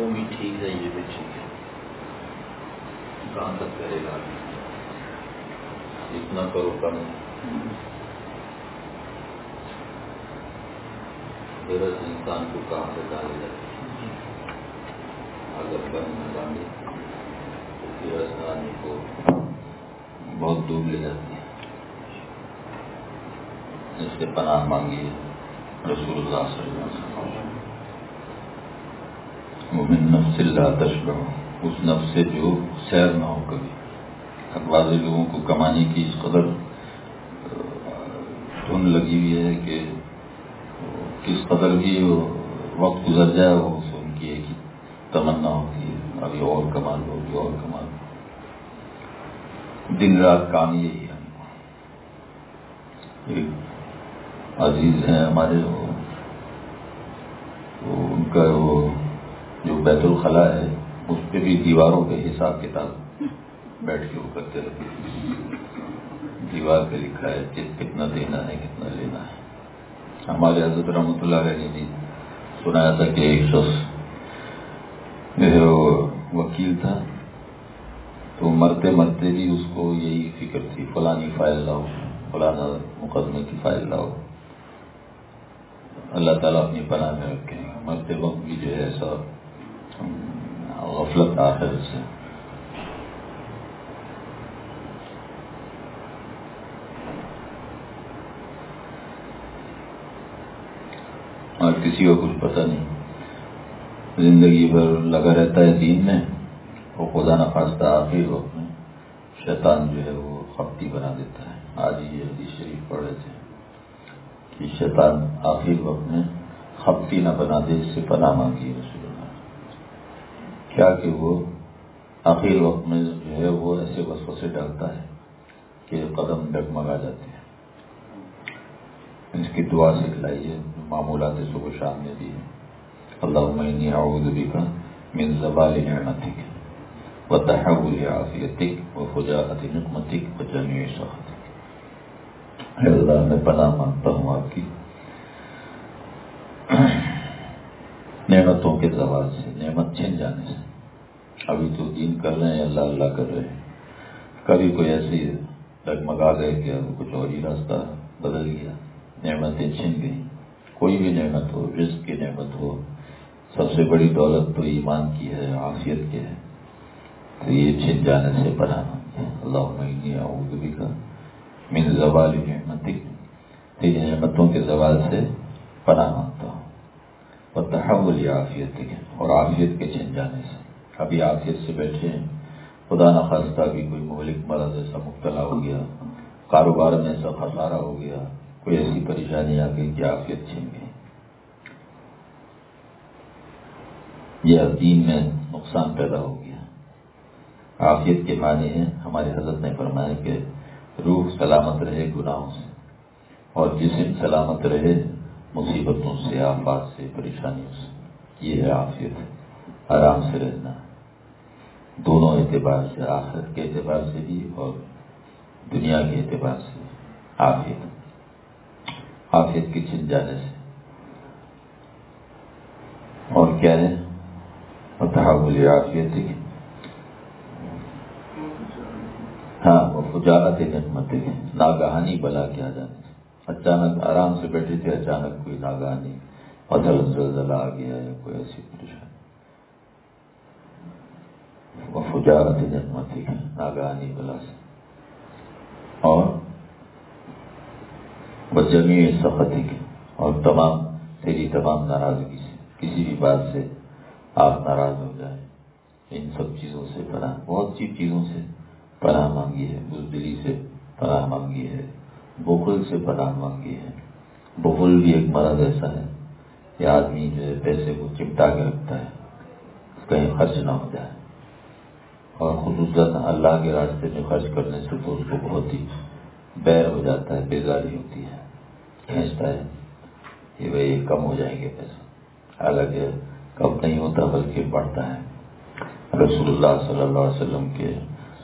وہ بھی ٹھیک ہے، یہ بھی ٹھیک ہے، کہاں تک کرے گا؟ اتنا کرو کم غیرت انسان کو کہاں سے ڈالے جاتی ہے؟ اگر کم نہ ڈالے تو غیرت آدمی کو بہت دور لے جاتی ہے۔ اس سے پناہ مانگی رسول اللہ صلی اللہ علیہ وسلم، ومن نفس لا تشبع، اس نفس سے جو سیر نہ ہو کبھی۔ بعض لوگوں کو کمانے کی اس قدر دھن لگی ہوئی ہے کہ کس قدر بھی وقت گزر جائے وہ ان کی ایک ہی تمنا ہوتی ہے، ابھی اور کما لو، ابھی اور کما لو، دن رات کام یہی ہے۔ ایک عزیز ہیں ہمارے، ان کا وہ جو بیت الخلاء ہے اس پہ بھی دیواروں پہ حساب کتاب بیٹھ کے وہ کرتے رہتے ہیں، دیوار پہ لکھا ہے کتنا دینا ہے کتنا لینا ہے۔ ہمارے حضرت رحمۃ اللہ علیہ نے بھی سنایا تھا کہ ایک شخص وکیل تھا، تو مرتے مرتے بھی اس کو یہی فکر تھی فلانی فائل لاؤ، فلانا مقدمے کی فائل لاؤ۔ اللہ تعالیٰ اپنی پناہ میں رکھے، مرتے وقت بھی جو ہے ایسا غفلت آخر سے۔ اور کسی کو کچھ پتہ نہیں، زندگی بھر لگا رہتا ہے دین میں، اور خدا نخواستہ آخری وقت میں شیطان جو ہے وہ خپتی بنا دیتا ہے۔ آج یہ حدیث شریف پڑھ رہے تھے کہ شیطان آخری وقت میں خپتی نہ بنا دے، اس سے پناہ مانگی رسول اللہ۔ کیا کہ وہ آخری وقت میں جو ہے وہ ایسے وسوسے ڈالتا ہے کہ قدم ڈگمگا جاتے ہیں۔ اس کی دعا سکھلائیے، معمولات صبح شام میں بھی ہے۔ اللہم انی اعوذ بک من زوال نعمتک وتحول عافیتک وفجاءۃ نقمتک وجمیع سخطک۔ اے اللہ، میں پناہ مانگتا ہوں آپ کی نعمتوں کے زوال سے، نعمت چھن جانے سے۔ ابھی تو دین کر رہے ہیں، اللہ اللہ کر رہے ہیں، کبھی کوئی ایسے ڈگمگا گئے کہ اب کچھ اور ہی راستہ بدل گیا، نعمتیں چھن گئیں۔ کوئی بھی نعمت ہو، رزق کی نعمت ہو، سب سے بڑی دولت تو ایمان کی ہے، عافیت کی ہے، تو یہ چھن جانے سے پناہ مانگے۔ اللہم انی اعوذ بک من زوال نعمتک، تیری نعمتوں کے زوال سے پناہ مانگتا ہوں، وتحول عافیتک، اور عافیت کے چھن جانے سے۔ ابھی عافیت سے بیٹھے ہیں، خدا نخواستہ بھی کوئی مہلک مرض ایسا مبتلا ہو گیا، کاروبار میں ایسا خسارہ ہو گیا، کوئی ایسی پریشانی آ گئی کہ عافیت چھن گئی، یہ دین میں نقصان پیدا ہو گیا۔ عافیت کے معنی ہیں، ہمارے حضرت نے فرمایا کہ روح سلامت رہے گناہوں سے، اور جسم سلامت رہے مصیبتوں سے، آفات سے، پریشانیوں سے، یہ ہے عافیت، آرام سے رہنا، دونوں اعتبار سے، آخرت کے اعتبار سے بھی اور دنیا کے اعتبار سے عافیت کے چھن جانے سے۔ اور کیا ہے؟ وتحول عافیتک، ہاں، وفجاءۃ نقمتک، ناگہانی بلا کے آ جانے سے۔ اچانک آرام سے بیٹھے تھے، اچانک کوئی ناگہانی مثلا زلزلہ آ گیا یا کوئی ایسی پریشانی، وفجاءۃ نقمتک، ناگہانی بلا سے، اور وجمیع سخطک، اور تیری تمام ناراضگی سے، کسی بھی بات سے آپ ناراض ہو جائیں، ان سب چیزوں سے پناہ، بہت سی چیزوں سے پناہ مانگی ہے، بزدلی سے پناہ مانگی ہے، بخل سے پناہ مانگی ہے۔ بخل بھی ایک مرض ایسا ہے کہ آدمی جو ہے پیسے کو چمٹا کے رکھتا ہے، کہیں خرچ نہ ہو جائے، اور خصوصاً اللہ کے راستے میں خرچ کرنے سے تو اس کو بہت ہی بیر ہو جاتا ہے، بیزاری ہوتی ہے، کھینچتا ہے کہ بھئی کم ہو جائیں گے پیسہ، حالانکہ کم نہیں ہوتا بلکہ بڑھتا ہے۔ رسول اللہ صلی اللہ علیہ وسلم کے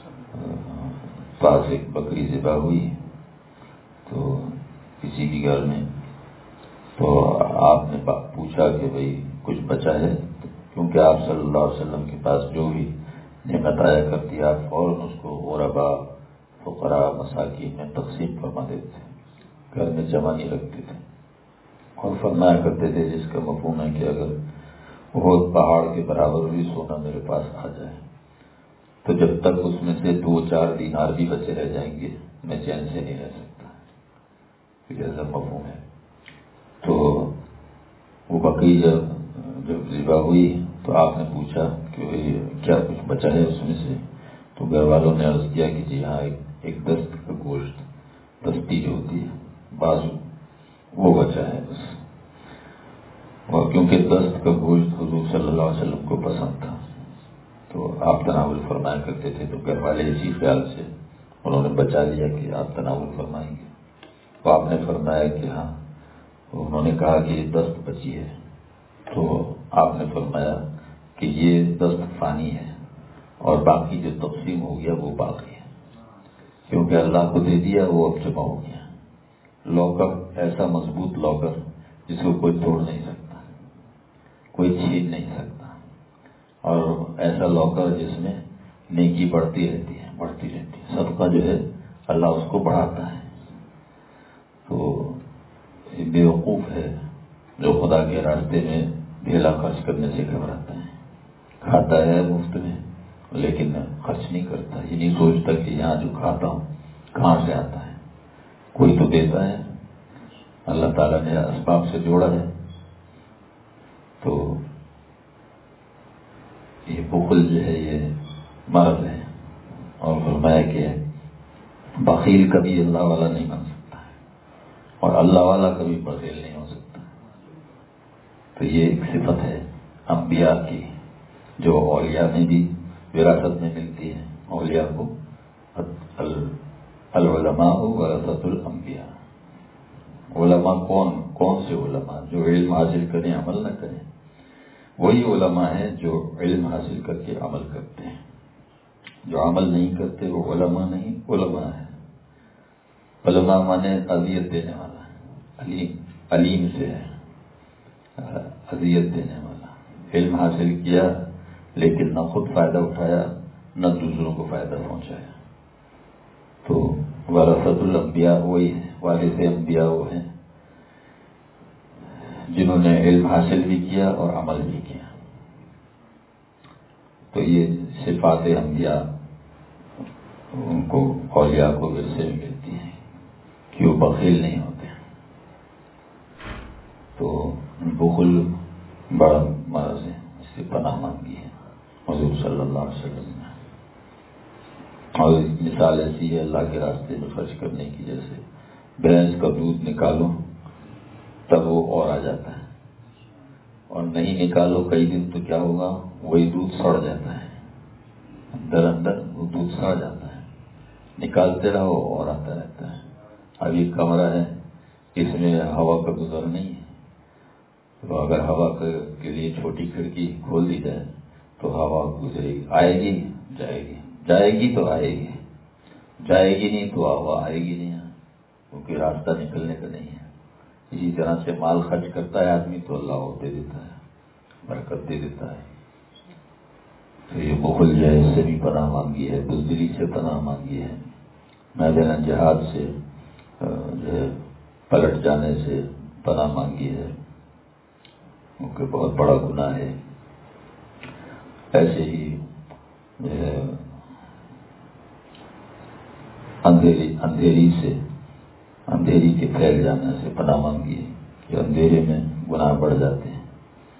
پاس ایک بکری ذبح ہوئی تو کسی کے گھر میں، تو آپ نے پوچھا کہ بھئی کچھ بچا ہے، کیونکہ آپ صلی اللہ علیہ وسلم کے پاس جو بھی نعمت آیا کرتی آپ فوراً اس کو غربا فقراء مساکین میں تقسیم فرما دیتے تھے، گھر میں جمع نہیں رکھتے تھے، اور فرمایا کرتے تھے جس کا مفہوم ہے کہ اگر بہت پہاڑ کے برابر بھی سونا میرے پاس آ جائے تو جب تک اس میں سے 2-4 دینار بھی بچے رہ جائیں گے میں چین سے نہیں رہ سکتا، ایسا مفہوم ہے۔ تو وہ بکری جب ذبح ہوئی تو آپ نے پوچھا کہ کیا کچھ بچا ہے اس میں سے؟ تو گھر والوں نے عرض کیا کہ جی ہاں، ایک دست کا گوشت، دستی جو ہوتی ہے بازو، وہ بچا ہے بس۔ اور کیونکہ دست کا گوشت حضور صلی اللہ علیہ وسلم کو پسند تھا تو آپ تناول فرمایا کرتے تھے، تو گھر والے اسی خیال سے انہوں نے بچا لیا کہ آپ تناول فرمائیں گے۔ تو آپ نے فرمایا کہ ہاں، تو انہوں نے کہا کہ یہ دست بچی ہے، تو آپ نے فرمایا کہ یہ دست فانی ہے اور باقی جو تقسیم ہو گیا وہ باقی ہے، کیونکہ اللہ کو دے دیا وہ اب جمع ہو گیا۔ لاکر ایسا مضبوط لاکر جس کو کوئی توڑ نہیں سکتا، کوئی چھین نہیں سکتا، اور ایسا لاکر جس میں نیکی بڑھتی رہتی ہے، بڑھتی رہتی ہے، صدقہ جو ہے اللہ اس کو بڑھاتا ہے۔ تو بیوقوف ہے جو خدا کے راستے میں ڈھیلا خرچ کرنے سے گھبراتا ہے، کھاتا ہے مفت میں لیکن خرچ نہیں کرتا، یہ نہیں سوچتا کہ یہاں جو کھاتا ہوں کہاں سے آتا ہے، کوئی تو دیتا ہے، اللہ تعالیٰ نے اسباب سے جوڑا ہے۔ تو یہ بخل جو ہے یہ مرض ہے، اور فرمایا کہ بخیل کبھی اللہ والا نہیں بن سکتا اور اللہ والا کبھی بخیل نہیں ہو سکتا۔ تو یہ ایک صفت ہے انبیاء کی جو اولیاء میں بھی وراثت میں ملتی ہے۔ اولیاء کو العلماء ورثۃ الانبیاء، علماء کون سے علماء؟ جو علم حاصل کریں عمل نہ کریں، وہی علماء ہیں جو علم حاصل کر کے عمل کرتے ہیں۔ جو عمل نہیں کرتے وہ علماء نہیں، علماء ہیں۔ علماء مانے اذیت دینے والا، علیم سے ہے، اذیت دینے والا۔ علم حاصل کیا لیکن نہ خود فائدہ اٹھایا نہ دوسروں کو فائدہ پہنچایا۔ تو ورثۃ الانبیاء وہی ہے، وارث انبیاء وہ ہیں جنہوں نے علم حاصل بھی کیا اور عمل بھی کیا۔ تو یہ صفات انبیاء ان کو اولیاء کو ورثے میں ملتی ہیں کہ وہ بخیل نہیں ہوتے۔ تو بخل بڑا مرض ہے، اس سے پناہ مانگی ہے حضور صلی اللہ علیہ وسلم نے۔ اور مثال ایسی ہے اللہ کے راستے میں خرچ کرنے کی، جیسے بھینس کا دودھ نکالو تب وہ اور آ جاتا ہے، اور نہیں نکالو کئی دن تو کیا ہوگا، وہی دودھ سڑ جاتا ہے، اندر وہ دودھ سڑ جاتا ہے، نکالتے رہو اور آتا رہتا ہے۔ اب یہ کمرہ ہے، اس میں ہوا کا گزر نہیں ہے، تو اگر ہوا کے لیے چھوٹی کھڑکی کھول دی جائے تو ہوا گزرے گی، آئے گی جائے گی، جائے گی تو آئے گی، جائے گی نہیں تو ہوا آئے گی نہیں، کیونکہ راستہ نکلنے کا نہیں ہے۔ اسی طرح سے مال خرچ کرتا ہے آدمی تو اللہ وہ دے دیتا ہے، برکت دے دیتا ہے۔ تو یہ بخل جو ہے اس سے بھی پناہ مانگی ہے، بزدلی سے پناہ مانگی ہے، میدان جہاد سے جو ہے پلٹ جانے سے پناہ مانگی ہے، کیونکہ بہت بڑا گناہ ہے۔ ایسے ہی جو ہے اندھیری کے پھیل جانے سے پناہ مانگی ہے کہ اندھیرے میں گناہ بڑھ جاتے ہیں۔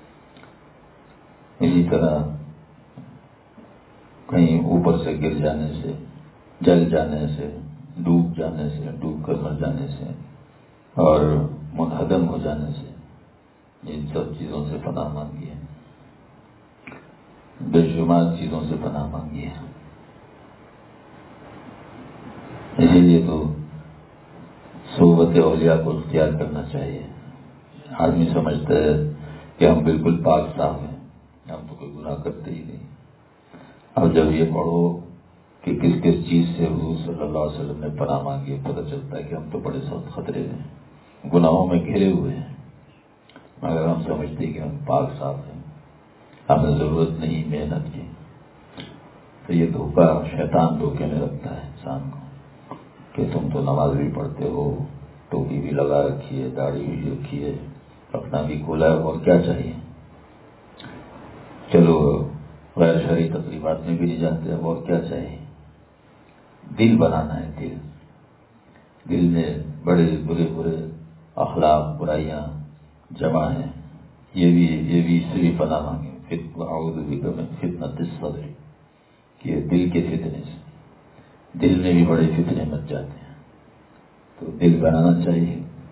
اسی طرح کہیں اوپر سے گر جانے سے، جل جانے سے، ڈوب جانے سے، ڈوب کر مر جانے سے، اور منہدم ہو جانے سے، ان سب چیزوں سے پناہ مانگی ہے، بے شمار چیزوں سے پناہ مانگی ہے۔ اسی لیے تو صحبت اولیاء کو اختیار کرنا چاہیے۔ آدمی سمجھتا ہے کہ ہم بالکل پاک صاف ہیں، ہم تو کوئی گناہ کرتے ہی نہیں۔ اب جب یہ پڑھو کہ کس کس چیز سے حضور صلی اللہ علیہ وسلم نے پناہ مانگی، پتہ چلتا ہے کہ ہم تو بڑے سخت خطرے میں گناہوں میں گھرے ہوئے ہیں، مگر ہم سمجھتے ہیں کہ ہم پاک صاف ہیں۔ ہمیں ضرورت نہیں محنت کی. تو یہ دھوکہ شیطان دھوکے میں رکھتا ہے انسان کو کہ تم تو نماز بھی پڑھتے ہو، ٹوپی بھی لگا رکھی ہے، داڑھی بھی رکھی ہے، اپنا بھی کھولا ہے، اور کیا چاہیے. چلو غیر شرعی تقریبات میں بھی نہیں جاتے، اب اور کیا چاہیے. دل بنانا ہے. دل میں بڑے برے اخلاق برائیاں جمع ہیں. یہ بھی اس سے بھی پناہ مانگے. اعوذ بک من فتنۃ الصدر، کہ دل کے فتنے سے دل میں بھی بڑے فتنے مچ جاتے ہیں. تو دل بنانا چاہیے.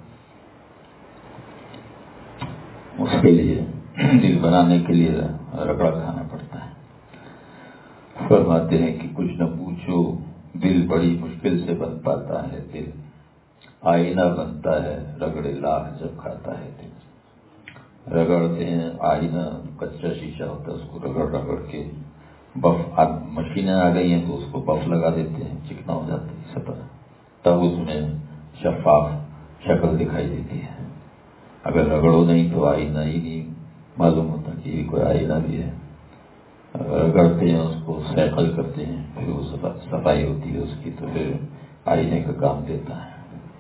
اس کے لیے دل بنانے کے لیے رگڑا کھانا پڑتا ہے. فرماتے ہیں کہ کچھ نہ پوچھو، دل بڑی مشکل سے بن پاتا ہے. دل آئینہ بنتا ہے رگڑے لاہ جب کھاتا ہے. دل رگڑتے ہیں آئینہ، کچا شیشہ ہوتا ہے، اس کو رگڑ رگڑ کے بف مشینیں آ گئی ہیں تو اس کو بف لگا دیتے ہیں، چکنا ہو جاتا ہے سطح، تب اس میں شفاف شکل دکھائی دیتی ہے. اگر رگڑو نہیں تو آئینہ ہی نہیں معلوم ہوتا کہ یہ کوئی آئینہ بھی ہے. رگڑتے ہیں اس کو، سیکل کرتے ہیں، پھر وہ صفائی ہوتی ہے اس کی، تو پھر آئینے کا کام دیتا ہے.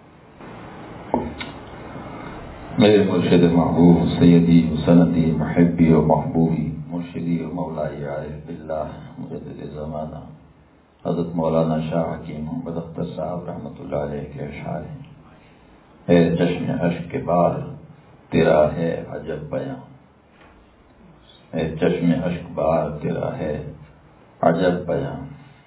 میرے مرشد محبوب سیدی سندی محبی و محبوبی مرشدی و مولائی عارف باللہ مجدد زمانہ حضرت مولانا شاہ حکیم محمد اختر صاحب رحمۃ اللہ علیہ کے اشعار ہیں. اے چشم اشک کے بار تیرا ہے عجب بیاں، اے چشم اشک بار تیرا ہے عجب بیاں.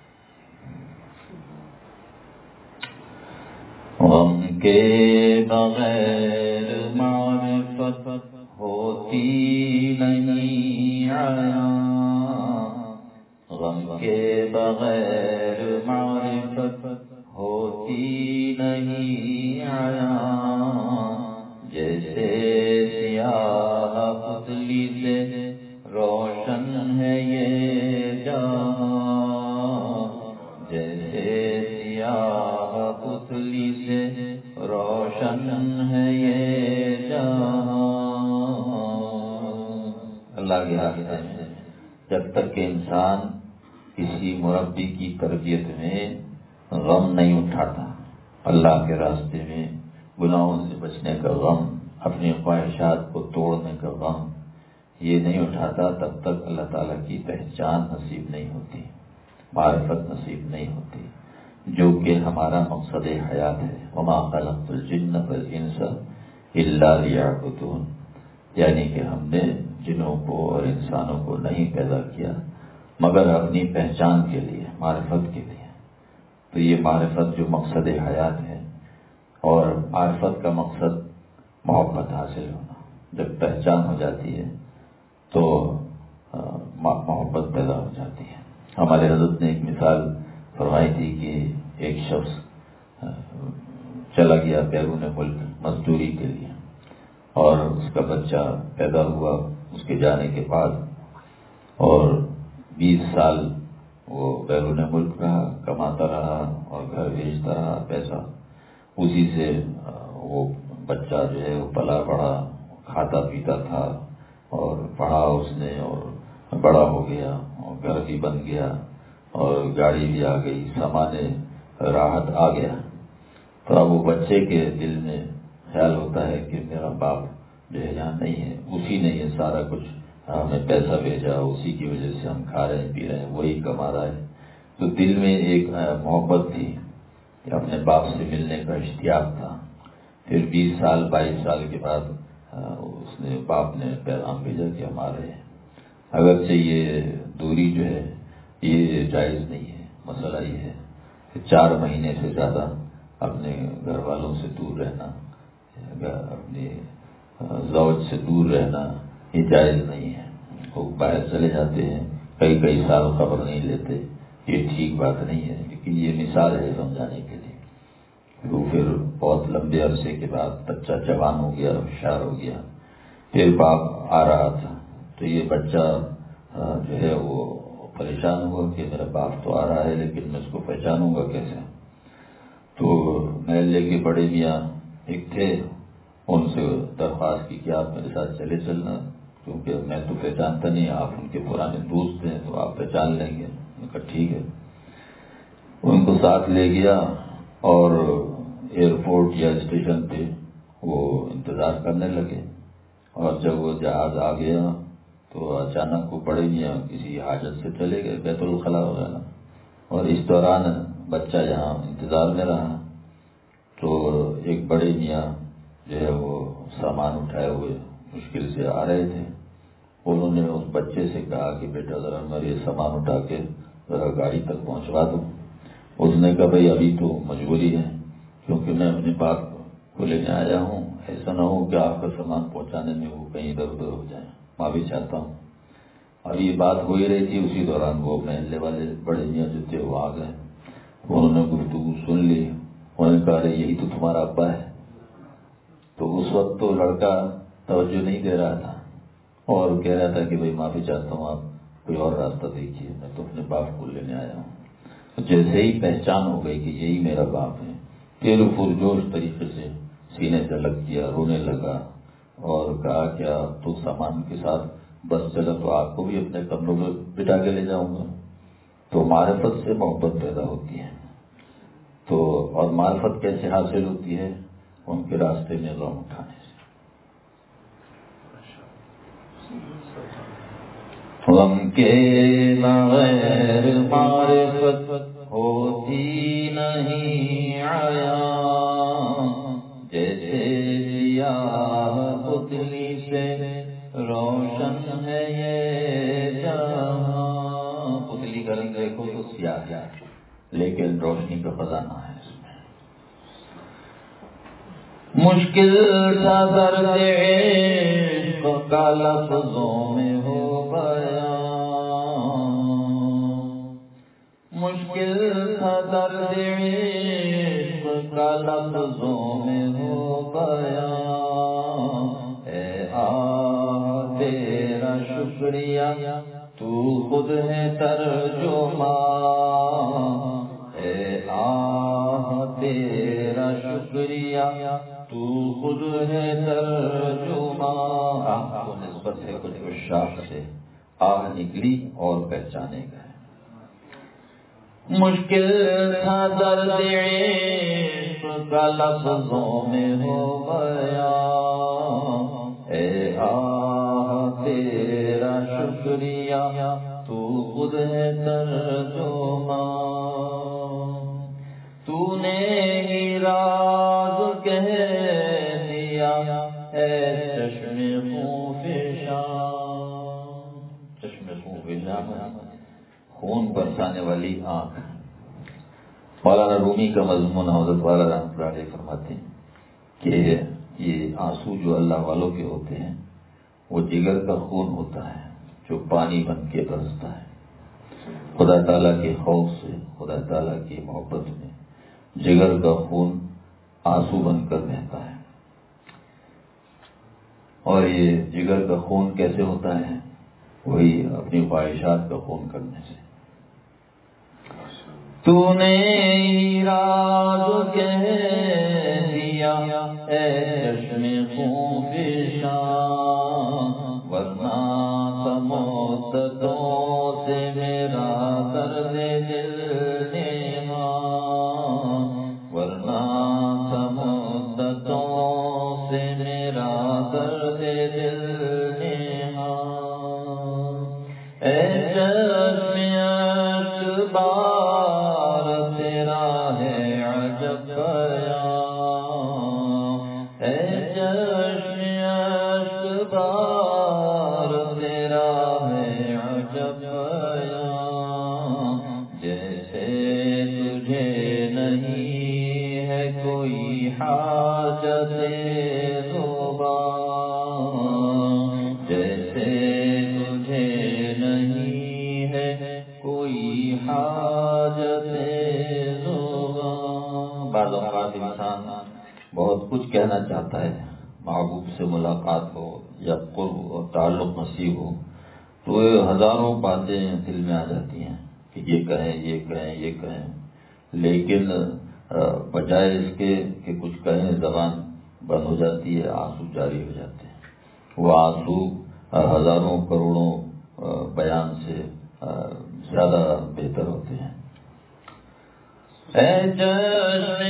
غم کے بغیر معرفت ہوتی نہیں عیاں، غم کے بغیر معرفت ہوتی نہیں عیاں. جیسے سیاہ پتلی سے روشن ہے یہ جہاں، جیسے سیاہ پتلی سے روشن ہے یہ جہاں. اللہ کے راستے میں جب تک کہ انسان کسی مربی کی تربیت میں غم نہیں اٹھاتا، اللہ کے راستے میں گناہوں سے بچنے کا غم، اپنی خواہشات کو توڑنے کا غم یہ نہیں اٹھاتا، تب تک اللہ تعالیٰ کی پہچان نصیب نہیں ہوتی، معرفت نصیب نہیں ہوتی، جو کہ ہمارا مقصد حیات ہے. وما خلقت الجن والانس الا لیعبدون، یعنی کہ ہم نے جنوں کو اور انسانوں کو نہیں پیدا کیا مگر اپنی پہچان کے لیے، معرفت کے لیے. تو یہ معرفت جو مقصد حیات ہے، اور معرفت کا مقصد محبت حاصل ہونا. جب پہچان ہو جاتی ہے تو محبت پیدا ہو جاتی ہے. ہمارے حضرت نے ایک مثال فرمائی تھی کہ ایک شخص چلا گیا بیرون ملک مزدوری کے لیے، اور اس کا بچہ پیدا ہوا اس کے جانے کے بعد، اور 20 سال وہ بیرون ملک رہا، کماتا رہا اور گھر بھیجتا رہا پیسہ. اسی سے وہ بچہ جو ہے وہ پلا بڑھا، کھاتا پیتا تھا، اور پڑھا اس نے اور بڑا ہو گیا، اور گھر بھی بن گیا، اور گاڑی بھی آ گئی، سامان راحت آ گیا. تو اب وہ بچے کے دل میں خیال ہوتا ہے کہ میرا باپ جو ہے یہاں نہیں ہے، اسی نے یہ سارا کچھ ہمیں پیسہ بھیجا، اسی کی وجہ سے ہم کھا رہے ہیں پی رہے ہیں، وہی کما رہا ہے. تو دل میں ایک محبت تھی کہ اپنے باپ سے ملنے کا اشتیاق تھا. پھر 20 سال 22 سال کے بعد اس نے باپ نے پیغام بھیجا کہ ہم آ رہے ہیں. اگرچہ یہ دوری جو ہے یہ جائز نہیں ہے. مسئلہ یہ ہے کہ 4 مہینے سے زیادہ اپنے گھر والوں سے دور رہنا، اپنے زوج سے دور رہنا یہ جائز نہیں ہے. لوگ باہر چلے جاتے ہیں، کئی سال خبر نہیں لیتے، یہ ٹھیک بات نہیں ہے. لیکن یہ مثال ہے سمجھانے کے لیے. وہ پھر بہت لمبے عرصے کے بعد بچہ جوان ہو گیا، ہوشیار ہو گیا، پھر باپ آ رہا تھا. تو یہ بچہ جو ہے وہ پریشان ہوا کہ میرا باپ تو آ رہا ہے لیکن میں اس کو پہچانوں گا کیسے. تو محلے کے بڑے میاں ایک تھے، ان سے درخواست کی کہ آپ میرے ساتھ چلے چلنا، کیونکہ میں تو پہچانتا نہیں، آپ ان کے پرانے دوست ہیں تو آپ پہچان لیں گے۔ میں کہا ٹھیک ہے۔ ان کو ساتھ لے گیا اور ایئرپورٹ یا اسٹیشن پہ وہ انتظار کرنے لگے، اور جب وہ جہاز آ گیا تو اچانک وہ بڑے میاں کسی حاجت سے چلے گئے بیت الخلا وغیرہ، اور اس دوران بچہ یہاں انتظار میں رہا۔ تو ایک بڑے میاں جو ہے وہ سامان اٹھائے ہوئے مشکل سے آ رہے تھے، انہوں نے اس بچے سے کہا کہ بیٹا ذرا میرے سامان اٹھا کے ذرا گاڑی تک پہنچوا دو۔ اس نے کہا بھائی ابھی تو مجبوری ہے، کیونکہ میں اپنے باپ کو لینے آیا ہوں، ایسا نہ ہو کہ آپ کا سامان پہنچانے میں وہ کہیں ادھر ادھر ہو جائے، معافی چاہتا ہوں۔ اب یہ بات ہو ہی رہی تھی، اسی دوران وہ محلے والے بڑے میاں جو تھے وہ آ گئے، انہوں نے گفتگو سن لی، انہوں نے کہا یہی تو تمہارا ابا ہے۔ تو اس وقت تو لڑکا توجہ نہیں دے رہا تھا اور کہہ رہا تھا کہ بھائی معافی چاہتا ہوں، آپ کوئی اور راستہ دیکھیے، میں تو اپنے باپ کو لینے آیا ہوں۔ جیسے ہی پہچان ہو گئی کہ یہی میرا باپ ہے، پھر پرجوش طریقے سے سینے سے لگ کیا، رونے لگا اور کہا کہ آپ تو سامان کے ساتھ بس چلا تو آپ کو بھی اپنے کمروں میں بٹھا کے لے جاؤں گا۔ تو معرفت سے محبت پیدا ہوتی ہے، تو اور معرفت کیسے حاصل ہوتی ہے؟ ان کے راستے میں غم اٹھانے سے۔ غم کے بغیر معرفت ہوتی نہیں عیاں، جیسے سیاہ پتلی سے روشن ہے یہ جہاں۔ پتلی کا رنگ دیکھو تو سیاہ ہے لیکن روشنی کا خزانہ ہے اس میں۔ مشکل تھا درد عشق کا لفظوں میں ہو بیان، مشکل تھا درد عشق کا لفظوں میں ہو بیان، اے آہ تیرا شکریہ تو خود ہے ترجمان، اے آہ تیرا شکریہ تو خود ہے ترجمان۔ آہ کو نسبت ہے کچھ عشاق سے، آہ نکلی اور پہچانے گئے۔ مشکل تھا درد عشق کا لفظوں میں ہو بیان، اے آہ تیرا شکریہ تو خود ہے ترجمان، تو نے ہی راز کہہ دیا اے چشم خونفشان۔ چشم خونفشان خون برسانے والی آنکھ۔ مولانا رومی کا مضمون حضرت والا رحمۃ اللہ علیہ فرماتے ہیں کہ یہ آنسو جو اللہ والوں کے ہوتے ہیں وہ جگر کا خون ہوتا ہے جو پانی بن کے برستا ہے۔ خدا تعالیٰ کے خوف سے، خدا تعالیٰ کی محبت میں جگر کا خون آنسو بن کر بہتا ہے۔ اور یہ جگر کا خون کیسے ہوتا ہے؟ وہی اپنی خواہشات کا خون کرنے سے۔ تو نے راز کہہ دیا اے چشم خونفشان، ورنہ مدتوں سے میرا درد دل نے ماں، ورنہ مدتوں سے میرا درد دل نے ماں، اے چشم اشک بار تیرا ہے عجب بیان، اے چشم اشک بار تیرا ہے عجب بیان، جیسے تجھے نہیں ہے کوئی حاجت زبان، جیسے تجھے نہیں ہے کوئی حاجت زبان۔ بعض اوقات انسان بہت کچھ کہنا چاہتا ہے، محبوب سے ملاقات ہو یا قرب اور تعلق نصیب ہو تو ہزاروں باتیں دل میں آ جاتی ہیں کہ یہ کہیں یہ کہیں یہ کہیں، لیکن بجائے اس کے کہ کچھ کہیں زبان بند ہو جاتی ہے، آنسو جاری ہو جاتے ہیں۔ وہ آنسو ہزاروں کروڑوں بیان سے زیادہ بہتر ہوتے ہیں۔ اے جشن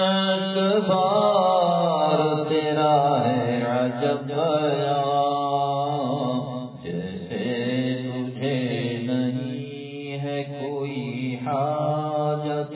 اقبال تیرا ہے عجب بیان، جیسے تجھے نہیں ہے کوئی حاجت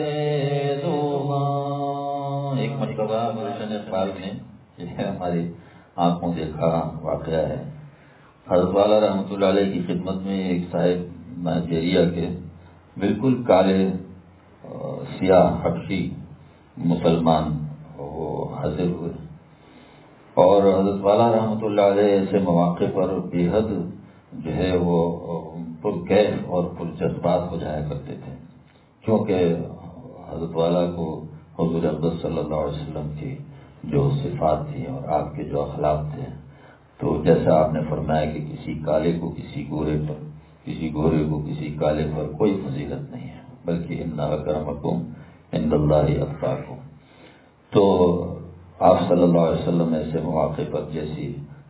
زبان۔ ایک مرتبہ گلشن اقبال نے یہ ہماری آنکھوں دیکھا واقعہ ہے، حضرت والا رحمۃ اللہ علیہ کی خدمت میں ایک صاحب نائجیریا کے بالکل کالے سیاہ حبشی مسلمان وہ حاضر ہوئے، اور حضرت والا رحمۃ اللہ علیہ ایسے مواقع پر بے حد جو ہے وہ پرکیف اور پرجذبات ہو جایا کرتے تھے، کیونکہ حضرت والا کو حضور اقدس صلی اللہ علیہ وسلم کی جو صفات تھیں اور آپ کے جو اخلاق تھے، تو جیسا آپ نے فرمایا کہ کسی کالے کو کسی گورے پر، کسی گورے کو کسی کالے پر کوئی فضیلت نہیں ہے، بلکہ ان اکرمکم عند اللہ اتقاکم۔ تو آپ صلی اللہ علیہ وسلم ایسے مواقع پر جیسی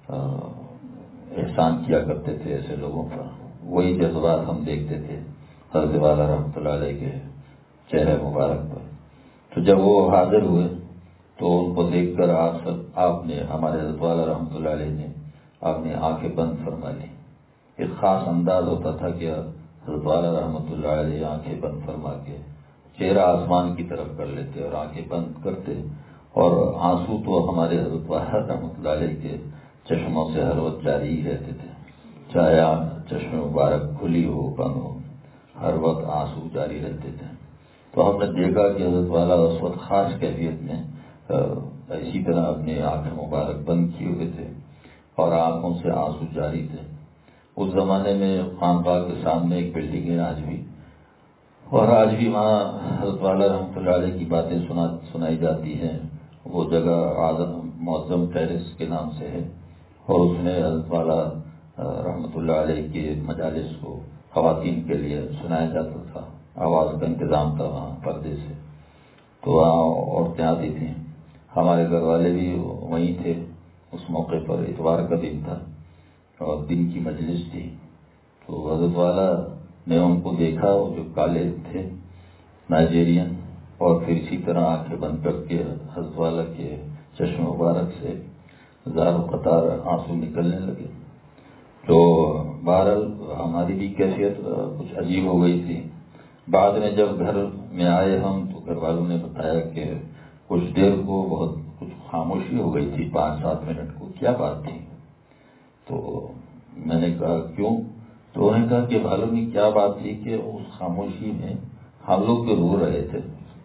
احسان کیا کرتے تھے ایسے لوگوں پر، وہی جذبات ہم دیکھتے تھے حضرت والا رحمۃ اللہ علیہ کے چہرے مبارک پر۔ تو جب وہ حاضر ہوئے تو ان کو دیکھ کر آپ نے ہمارے حضرت والا رحمۃ اللہ علیہ نے آپ نے آنکھیں بند فرما لی۔ ایک خاص انداز ہوتا تھا کہ حضرت والا رحمۃ اللہ علیہ آنکھیں بند فرما کے چہرہ آسمان کی طرف کر لیتے اور آنکھیں بند کرتے، اور آنسو تو ہمارے حضرت والا رحمۃ اللہ علیہ کے چشموں سے ہر وقت جاری ہی رہتے تھے، چاہے چشم مبارک کھلی ہو بند ہو، ہر وقت آنسو جاری رہتے تھے۔ تو ہم نے دیکھا کہ حضرت والا اس وقت خاص کیفیت میں اسی طرح اپنے آنکھیں مبارک بند کیے ہوئے تھے اور آنکھوں سے آنسو جاری تھے۔ اس زمانے میں خانقاہ کے سامنے ایک بلڈنگ ہے آج بھی، اور آج بھی وہاں حضرت والا رحمۃ اللہ علیہ کی باتیں سنائی جاتی ہیں۔ وہ جگہ معظم ٹیرس کے نام سے ہے، اور اس میں حضرت والا رحمۃ اللہ علیہ کے مجالس کو خواتین کے لیے سنایا جاتا تھا، آواز کا انتظام تھا وہاں پردے سے، تو وہاں عورتیں آتی تھیں۔ ہمارے گھر والے بھی وہیں تھے اس موقع پر، اتوار کا دن تھا اور دن کی مجلس تھی، تو حضرت والا نے ان کو دیکھا، وہ جو کالے تھے نائجیرین، اور پھر اسی طرح آنکھیں بند کر کے حضرت والا کے چشم مبارک سے ہزاروں قطار آنسو نکلنے لگے۔ تو بہرحال ہماری بھی کیفیت کچھ عجیب ہو گئی تھی۔ بعد میں جب گھر میں آئے ہم تو گھر والوں نے بتایا کہ کچھ دیر کو بہت کچھ خاموشی ہو گئی تھی، 5-7 منٹ کو، کیا بات تھی؟ تو میں نے کہا کیوں؟ تو انہوں نے کہا کہ معلوم نہیں کیا بات تھی کہ اس خاموشی میں ہم لوگ تو رو رہے تھے۔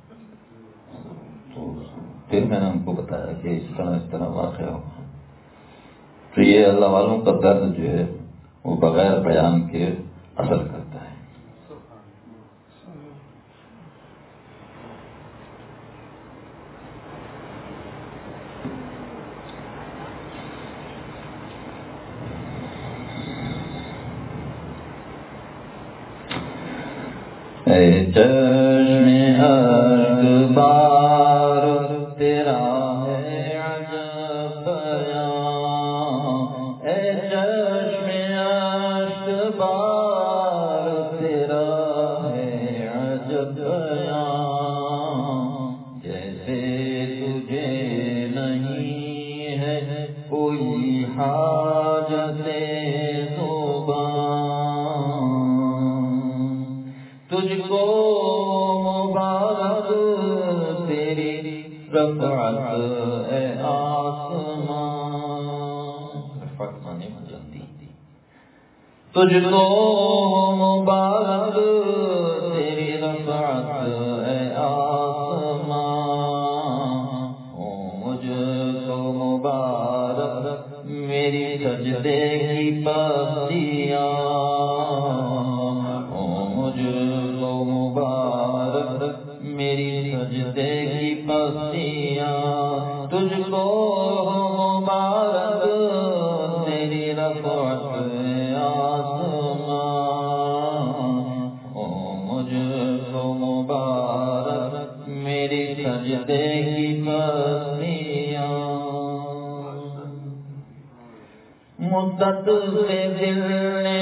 تو پھر میں نے ان کو بتایا کہ اس طرح واقعہ ہوا۔ تو یہ اللہ والوں کا درد جو ہے وہ بغیر بیان کے اثر کرتا ہے۔ اے چشم اقبال تیرا ہے عجب بیان، اے چشم اقبال تیرا ہے عجب بیان، جیسے تجھے نہیں ہے کوئی حاجت تجھ کو مبارک تیری رفعت اے آسمان، رفعت مانے بلندی، تجھ کو مبارک تیری رفعت اے آسمان، مجھ کو مبارک میری سجدے کی پستیاں، میری سجدے کی پستیاں، تجھ کو مبارک تیری رفعت آسمان، مجھ کو مبارک میری سجدے کی پستیاں، مدت سے دل نے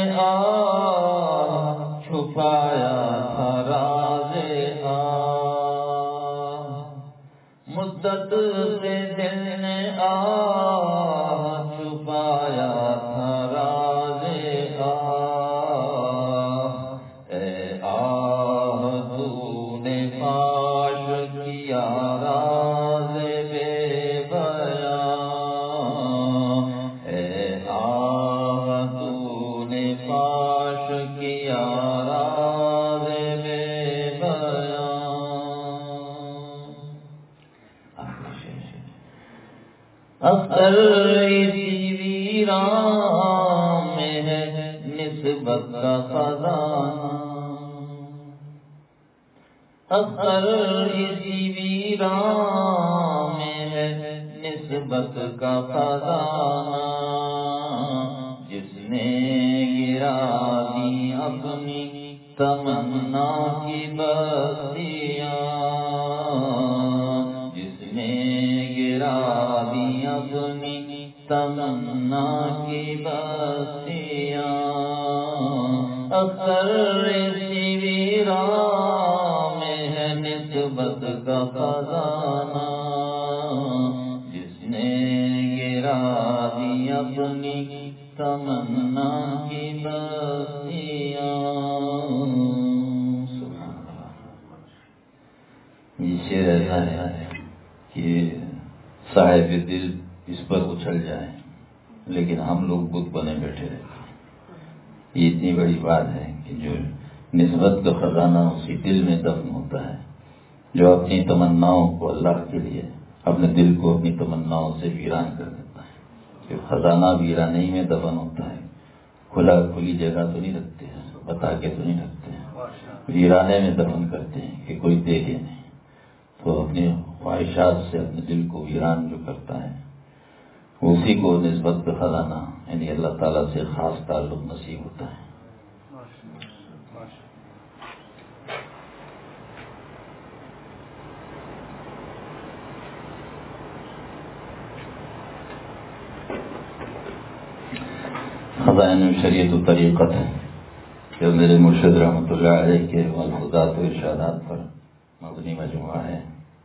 چھپایا تھا راز مدت سے دل نے چھپایا تھا راز اے تو نے فاش کیا راز بے بیان اے تو نے فاش کیا راز بے بیان اختر اسی ویران میں ہے نسبت کا خزانہ اختر اسی ویران میں ہے نسبت کا خزانہ جس نے گرا دی اپنی تمنا کی بستیاں جس نے گرا دی اپنی تمنا کی بستیاں اکثر اسی ویران میں ہے نسبت کا خزانہ جس نے گرا دی اپنی تمنا کی بستیاں یہ شعر ایسا ہے کہ صاحب دل اس پر اچھل جائیں لیکن ہم لوگ بت بنے بیٹھے رہتے ہیں۔ یہ اتنی بڑی بات ہے کہ جو نسبت کا خزانہ اسی دل میں دفن ہوتا ہے، جو اپنی تمناؤں کو اللہ کے لیے اپنے دل کو اپنی تمناؤں سے ویران کر دیتا ہے۔ جو خزانہ ویرانی میں دفن ہوتا ہے، کھلی جگہ تو نہیں رکھتے ہیں، بتا کے تو نہیں رکھتے ہیں، ویرانے میں دفن کرتے ہیں کہ کوئی دیکھے نہیں۔ تو اپنی خواہشات سے اپنے دل کو ویران جو کرتا ہے اسی کو نسبت کا خزانہ یعنی اللہ تعالیٰ سے خاص تعلق نصیب ہوتا ہے۔ خزائن شریعت و طریقت ہے جو میرے مرشد رحمۃ اللہ علیہ کے ملفوظات و ارشادات پر مبنی مجموعہ ہے،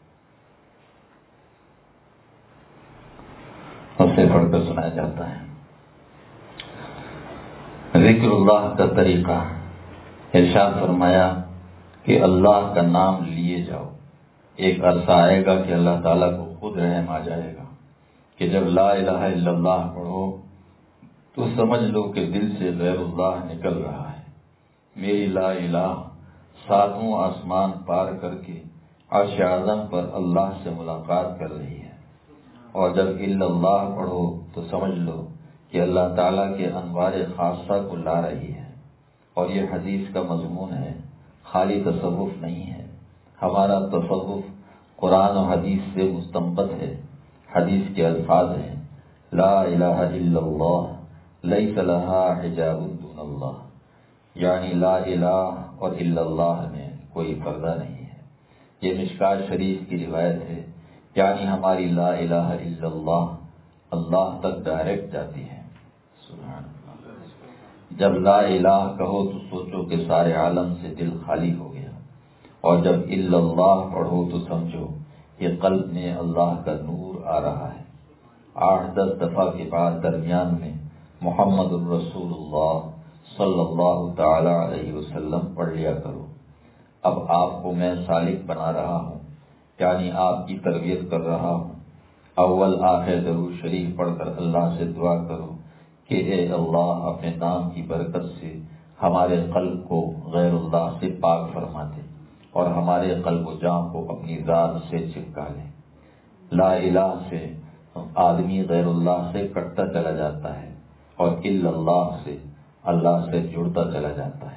اسے پڑھ کر سنایا جاتا ہے۔ ذکر اللہ کا طریقہ، ارشاد فرمایا کہ اللہ کا نام لیے جاؤ۔ ایک عرصہ آئے گا کہ اللہ تعالیٰ کو خود رحم آ جائے گا کہ جب لا الہ الا اللہ پڑھو تو سمجھ لو کہ دل سے غیر اللہ نکل رہا ہے۔ میری لا الہ ساتوں آسمان پار کر کے عرش اعظم پر اللہ سے ملاقات کر رہی ہے، اور جب الا اللہ پڑھو تو سمجھ لو کہ اللہ تعالیٰ کے انوار خاصہ کو لا رہی ہے۔ اور یہ حدیث کا مضمون ہے، خالی تصوف نہیں ہے۔ ہمارا تصوف قرآن و حدیث سے مستنبط ہے۔ حدیث کے الفاظ ہیں لا الہ الا اللہ لیس لہا حجاب دون اللہ، یعنی لا الہ اور الا اللہ میں کوئی پردہ نہیں ہے۔ یہ مشکات شریف کی روایت ہے، یعنی ہماری لا الہ الا اللہ اللہ تک ڈائریکٹ جاتی ہے۔ سبحان اللہ۔ جب لا الہ کہو تو سوچو کہ سارے عالم سے دل خالی ہو گیا، اور جب الا اللہ پڑھو تو سمجھو کہ قلب میں اللہ کا نور آ رہا ہے۔ 8-10 دفعہ کے بعد درمیان میں محمد الرسول اللہ صلی اللہ تعالی علیہ وسلم پڑھ لیا کرو۔ اب آپ کو میں سالک بنا رہا ہوں، یعنی آپ کی تربیت کر رہا ہوں۔ اول آخر درود شریف پڑھ کر اللہ سے دعا کرو کہ اے اللہ اپنے نام کی برکت سے ہمارے قلب کو غیر اللہ سے پاک فرما دے اور ہمارے قلب و جاں کو اپنی ذات سے چپکا لے۔ لا الہ سے آدمی غیر اللہ سے کٹتا چلا جاتا ہے اور الا اللہ سے اللہ سے جڑتا چلا جاتا ہے۔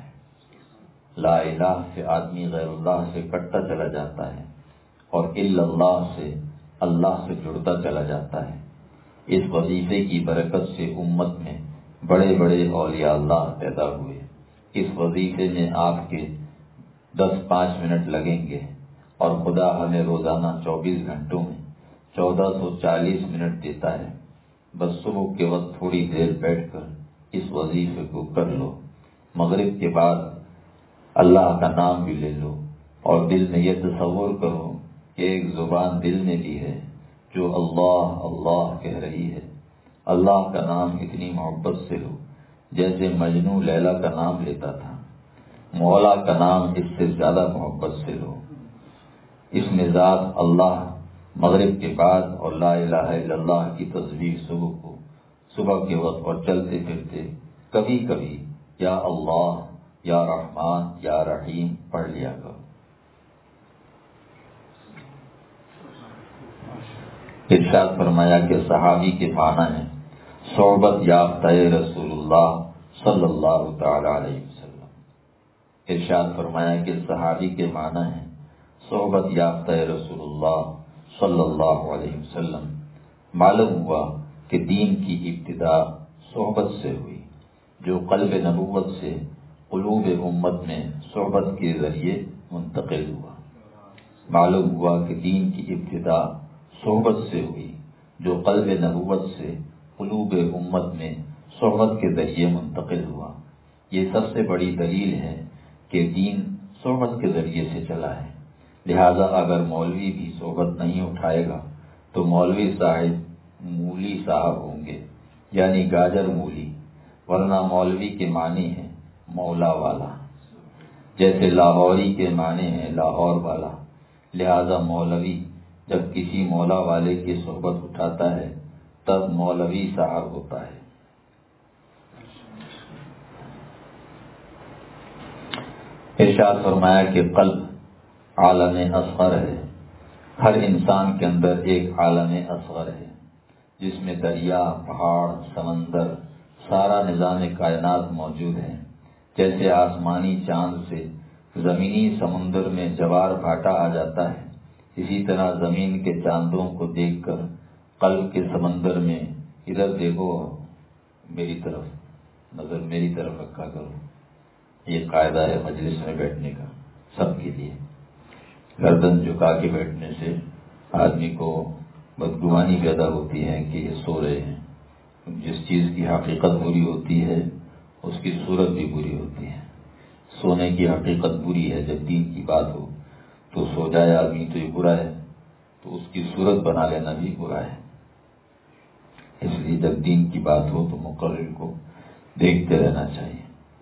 لا الہ سے آدمی غیر اللہ سے کٹتا چلا جاتا ہے اور الا اللہ سے اللہ سے جڑتا چلا جاتا ہے۔ اس وظیفے کی برکت سے امت میں بڑے بڑے اولیاء اللہ پیدا ہوئے۔ اس وظیفے میں آپ کے 10-5 منٹ لگیں گے اور خدا ہمیں روزانہ 24 گھنٹوں میں 1440 منٹ دیتا ہے۔ بس صبح کے وقت تھوڑی دیر بیٹھ کر اس وظیفے کو کر لو. مغرب کے بعد اللہ کا نام بھی لے لو اور دل میں یہ تصور کرو کہ ایک زبان دل میں بھی ہے جو اللہ اللہ کہہ رہی ہے. اللہ کا نام اتنی محبت سے لو جیسے مجنو لیلا کا نام لیتا تھا. مولا کا نام اس سے زیادہ محبت سے لو. اس میں ذات اللہ مغرب کے بعد اور لا الہ الا اللہ کی تصویر صبح کے وقت اور چلتے پھرتے کبھی کبھی یا اللہ یا رحمان یا رحیم پڑھ لیا کرو. ارشاد فرمایا کہ صحابی کے معنی ہیں صحبت یافتہ رسول اللہ صلی اللہ تعالی علیہ وسلم. ارشاد فرمایا کہ صحابی کے معنی ہیں صحبت یافتہ رسول اللہ صلی اللہ علیہ وسلم. معلوم ہوا کہ دین کی ابتدا صحبت سے ہوئی جو قلب نبوت سے قلوب امت میں صحبت کے ذریعے منتقل ہوا. معلوم ہوا کہ دین کی ابتدا صحبت سے ہوئی جو قلب نبوت سے قلوب امت میں صحبت کے ذریعے منتقل ہوا. یہ سب سے بڑی دلیل ہے کہ دین صحبت کے ذریعے سے چلا ہے. لہذا اگر مولوی بھی صحبت نہیں اٹھائے گا تو مولوی صاحب مولی صاحب ہوں گے یعنی گاجر مولی. ورنہ مولوی کے معنی ہے مولا والا، جیسے لاہوری کے معنی ہے لاہور والا. لہذا مولوی جب کسی مولا والے کی صحبت اٹھاتا ہے تب مولوی صاحب ہوتا ہے. ارشاد فرمایا کہ قلب عالم اصغر ہے. ہر انسان کے اندر ایک عالم اصغر ہے جس میں دریا، پہاڑ، سمندر، سارا نظام کائنات موجود ہے. جیسے آسمانی چاند سے زمینی سمندر میں جوار بھاٹا آ جاتا ہے، اسی طرح زمین کے چاندوں کو دیکھ کر قلب کے سمندر میں ادھر دیکھو میری طرف نظر میری طرف رکھا کرو. یہ قاعدہ ہے مجلس میں بیٹھنے کا سب کے لیے. گردن جھکا کے بیٹھنے سے آدمی کو بدگمانی پیدا ہوتی ہے کہ یہ سو رہے ہیں. جس چیز کی حقیقت بری ہوتی ہے اس کی صورت بھی بری ہوتی ہے. سونے کی حقیقت بری ہے. جب دین کی بات ہو تو سو جائے آدمی تو یہ برا ہے، تو اس کی صورت بنا لینا بھی برا ہے. اس لیے جب دین کی بات ہو تو مقرر کو دیکھتے رہنا چاہیے.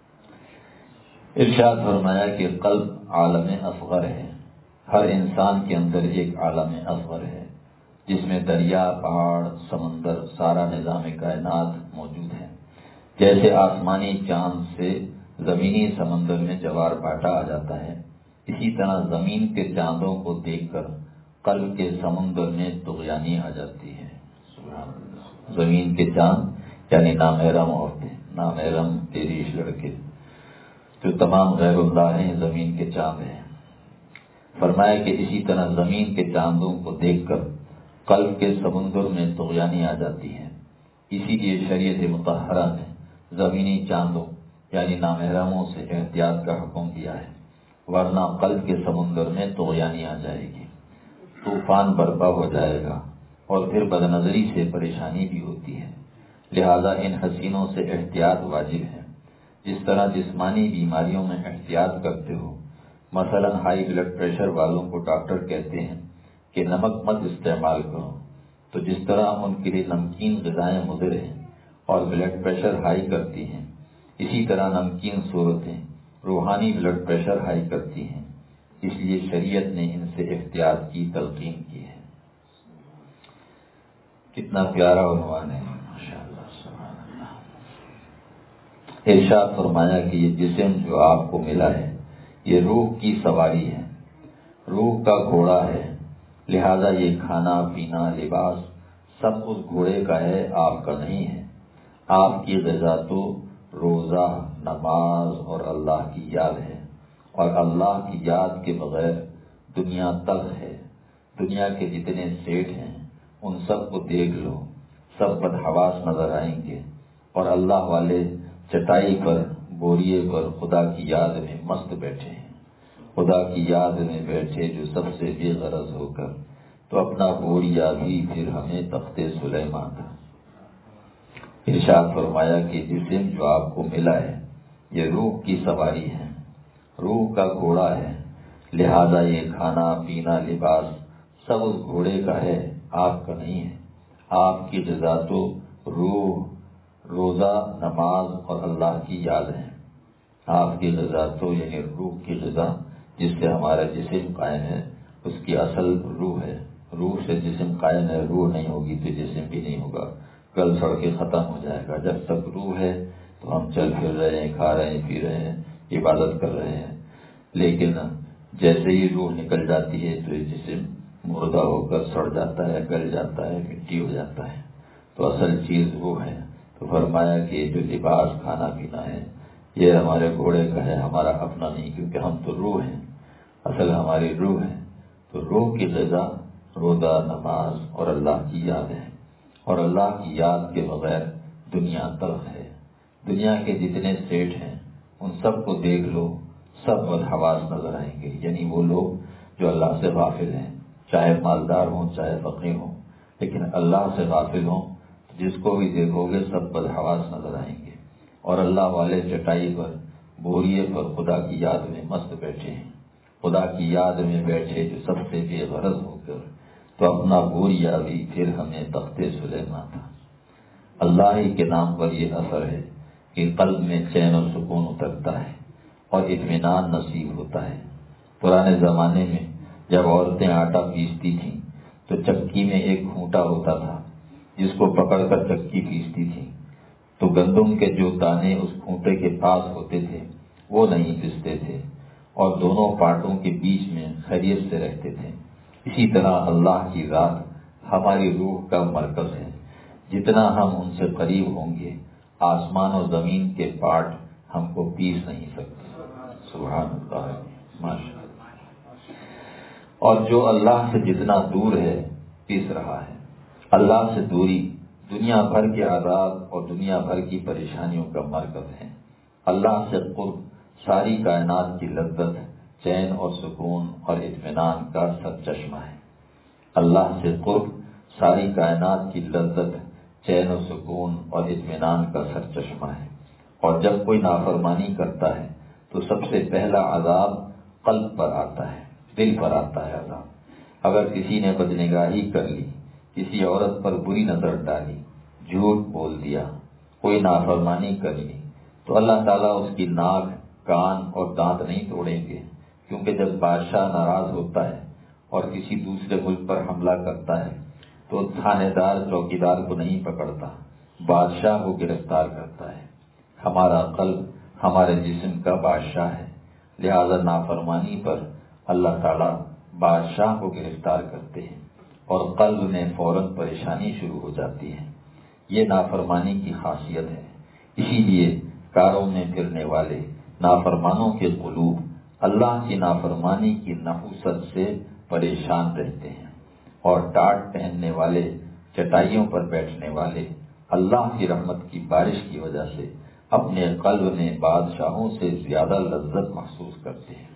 ارشاد فرمایا کہ قلب عالم اصغر ہے. ہر انسان کے اندر ایک عالم اصغر ہے جس میں دریا، پہاڑ، سمندر، سارا نظام کائنات موجود ہے. جیسے آسمانی چاند سے زمینی سمندر میں جوار بھاٹا آ جاتا ہے، اسی طرح زمین کے چاندوں کو دیکھ کر قلب کے سمندر میں طغیانی آ جاتی ہے. سبحان اللہ. زمین کے چاند یعنی نامحرم عورتیں، نامحرم تیریش لڑکے جو تمام غیر اللہ ہیں زمین کے چاند ہیں. فرمایا کہ اسی طرح زمین کے چاندوں کو دیکھ کر قلب کے سمندر میں طغیانی آ جاتی ہے. اسی لیے شریعت مطہرہ نے زمینی چاندوں یعنی نامحرموں سے احتیاط کا حکم دیا ہے، ورنہ قلب کے سمندر میں طغیانی آ جائے گی، طوفان برپا ہو جائے گا اور پھر بدنظری سے پریشانی بھی ہوتی ہے. لہذا ان حسینوں سے احتیاط واجب ہے. جس طرح جسمانی بیماریوں میں احتیاط کرتے ہو، مثلا ہائی بلڈ پریشر والوں کو ڈاکٹر کہتے ہیں کہ نمک مت استعمال کرو، تو جس طرح ان کے لیے نمکین غذائیں مضر ہیں اور بلڈ پریشر ہائی کرتی ہیں، اسی طرح نمکین صورتیں روحانی بلڈ پریشر ہائی کرتی ہیں. اس لیے شریعت نے ان سے احتیاط کی تلقین کی ہے. کتنا پیارا عنوان ہے ماشاءاللہ سبحان اللہ. ارشاد فرمایا کہ یہ جسم جو آپ کو ملا ہے یہ روح کی سواری ہے، روح کا گھوڑا ہے. لہذا یہ کھانا پینا لباس سب اس گھوڑے کا ہے، آپ کا نہیں ہے. آپ کی غذا تو روزہ، نماز اور اللہ کی یاد ہے، اور اللہ کی یاد کے بغیر دنیا تلخ ہے. دنیا کے جتنے سیٹ ہیں ان سب کو دیکھ لو، سب بدحواس نظر آئیں گے، اور اللہ والے چٹائی پر بوریے پر خدا کی یاد میں مست بیٹھے ہیں. خدا کی یاد میں بیٹھے جو سب سے بے غرض ہو کر تو اپنا بوریا بھی پھر ہمیں تخت سلیمان تھا. ارشاد فرمایا کہ جسم جو آپ کو ملا ہے یہ روح کی سواری ہے، روح کا گھوڑا ہے، لہذا یہ کھانا پینا لباس سب اس گھوڑے کا ہے، آپ کا نہیں ہے۔ آپ کی غذا تو روح، روزہ، نماز اور اللہ کی یاد ہے۔ آپ کی غذا تو یعنی روح کی غذا جس سے ہمارا جسم قائم ہے، اس کی اصل روح ہے۔ روح سے جسم قائم ہے، روح نہیں ہوگی تو جسم بھی نہیں ہوگا، گل سڑ کے ختم ہو جائے گا۔ جب تک روح ہے تو ہم چل پھر رہے ہیں، کھا رہے ہیں، پی رہے ہیں، عبادت کر رہے ہیں، لیکن جیسے ہی روح نکل جاتی ہے تو یہ جسم مردہ ہو کر سڑ جاتا ہے، گل جاتا ہے، مٹی ہو جاتا ہے۔ تو اصل چیز وہ ہے۔ تو فرمایا کہ جو لباس، کھانا پینا ہے یہ ہمارے گھوڑے کا ہے، ہمارا اپنا نہیں، کیونکہ ہم تو روح ہیں، اصل ہماری روح ہے۔ تو روح کی غذا روزہ، نماز اور اللہ کی یاد ہے، اور اللہ کی یاد کے بغیر دنیا تلخ ہے۔ دنیا کے جتنے سیٹھ ہیں ان سب کو دیکھ لو، سب بدحواس نظر آئیں گے، یعنی وہ لوگ جو اللہ سے غافل ہیں، چاہے مالدار ہوں چاہے فقیر ہوں، لیکن اللہ سے غافل ہوں، جس کو بھی دیکھو گے سب بدحواس نظر آئیں گے۔ اور اللہ والے چٹائی پر، بوریے پر خدا کی یاد میں مست بیٹھے ہیں، خدا کی یاد میں بیٹھے جو سب سے بے غرض ہو کر تو اپنا بوریا بھی پھر ہمیں تختے سلیمان تھا۔ اللہ ہی کے نام پر یہ اثر ہے کہ قلب میں چین و سکون اترتا ہے اور اطمینان نصیب ہوتا ہے۔ پرانے زمانے میں جب عورتیں آٹا پیستی تھیں تو چکی میں ایک کھونٹا ہوتا تھا جس کو پکڑ کر چکی پیستی تھیں، تو گندم کے جو دانے اس کھونٹے کے پاس ہوتے تھے وہ نہیں پستے تھے اور دونوں پارٹوں کے بیچ میں خیریت سے رہتے تھے۔ اسی طرح اللہ کی ذات ہماری روح کا مرکز ہے، جتنا ہم ان سے قریب ہوں گے آسمان و زمین کے پارٹ ہم کو پیس نہیں سکتے۔ سبحان اللہ، ماشاء اللہ۔ اور جو اللہ سے جتنا دور ہے پیس رہا ہے۔ اللہ سے دوری دنیا بھر کے عذاب اور دنیا بھر کی پریشانیوں کا مرکز ہے۔ اللہ سے قرب ساری کائنات کی لذت، چین اور سکون اور اطمینان کا سرچشمہ ہے۔ اللہ سے قرب ساری کائنات کی لذت، چین و سکون اور اطمینان کا سرچشمہ ہے۔ اور جب کوئی نافرمانی کرتا ہے تو سب سے پہلا عذاب قلب پر آتا ہے، دل پر آتا ہے عذاب۔ اگر کسی نے بدنگاہی کر لی، کسی عورت پر بری نظر ڈالی، جھوٹ بول دیا، کوئی نافرمانی کر لی، تو اللہ تعالیٰ اس کی ناک، کان اور دانت نہیں توڑیں گے، کیونکہ جب بادشاہ ناراض ہوتا ہے اور کسی دوسرے ملک پر حملہ کرتا ہے تو تھانے دار چوکیدار کو نہیں پکڑتا، بادشاہ کو گرفتار کرتا ہے۔ ہمارا قلب ہمارے جسم کا بادشاہ ہے، لہذا نافرمانی پر اللہ تعالیٰ بادشاہ کو گرفتار کرتے ہیں اور قلب میں فوراً پریشانی شروع ہو جاتی ہے۔ یہ نافرمانی کی خاصیت ہے۔ اسی لیے کاروں میں پھرنے والے نافرمانوں کے قلوب اللہ کی نافرمانی کی نحوست سے پریشان رہتے ہیں، اور ٹاٹ پہننے والے، چٹائیوں پر بیٹھنے والے اللہ کی رحمت کی بارش کی وجہ سے اپنے قلب میں بادشاہوں سے زیادہ لذت محسوس کرتے ہیں۔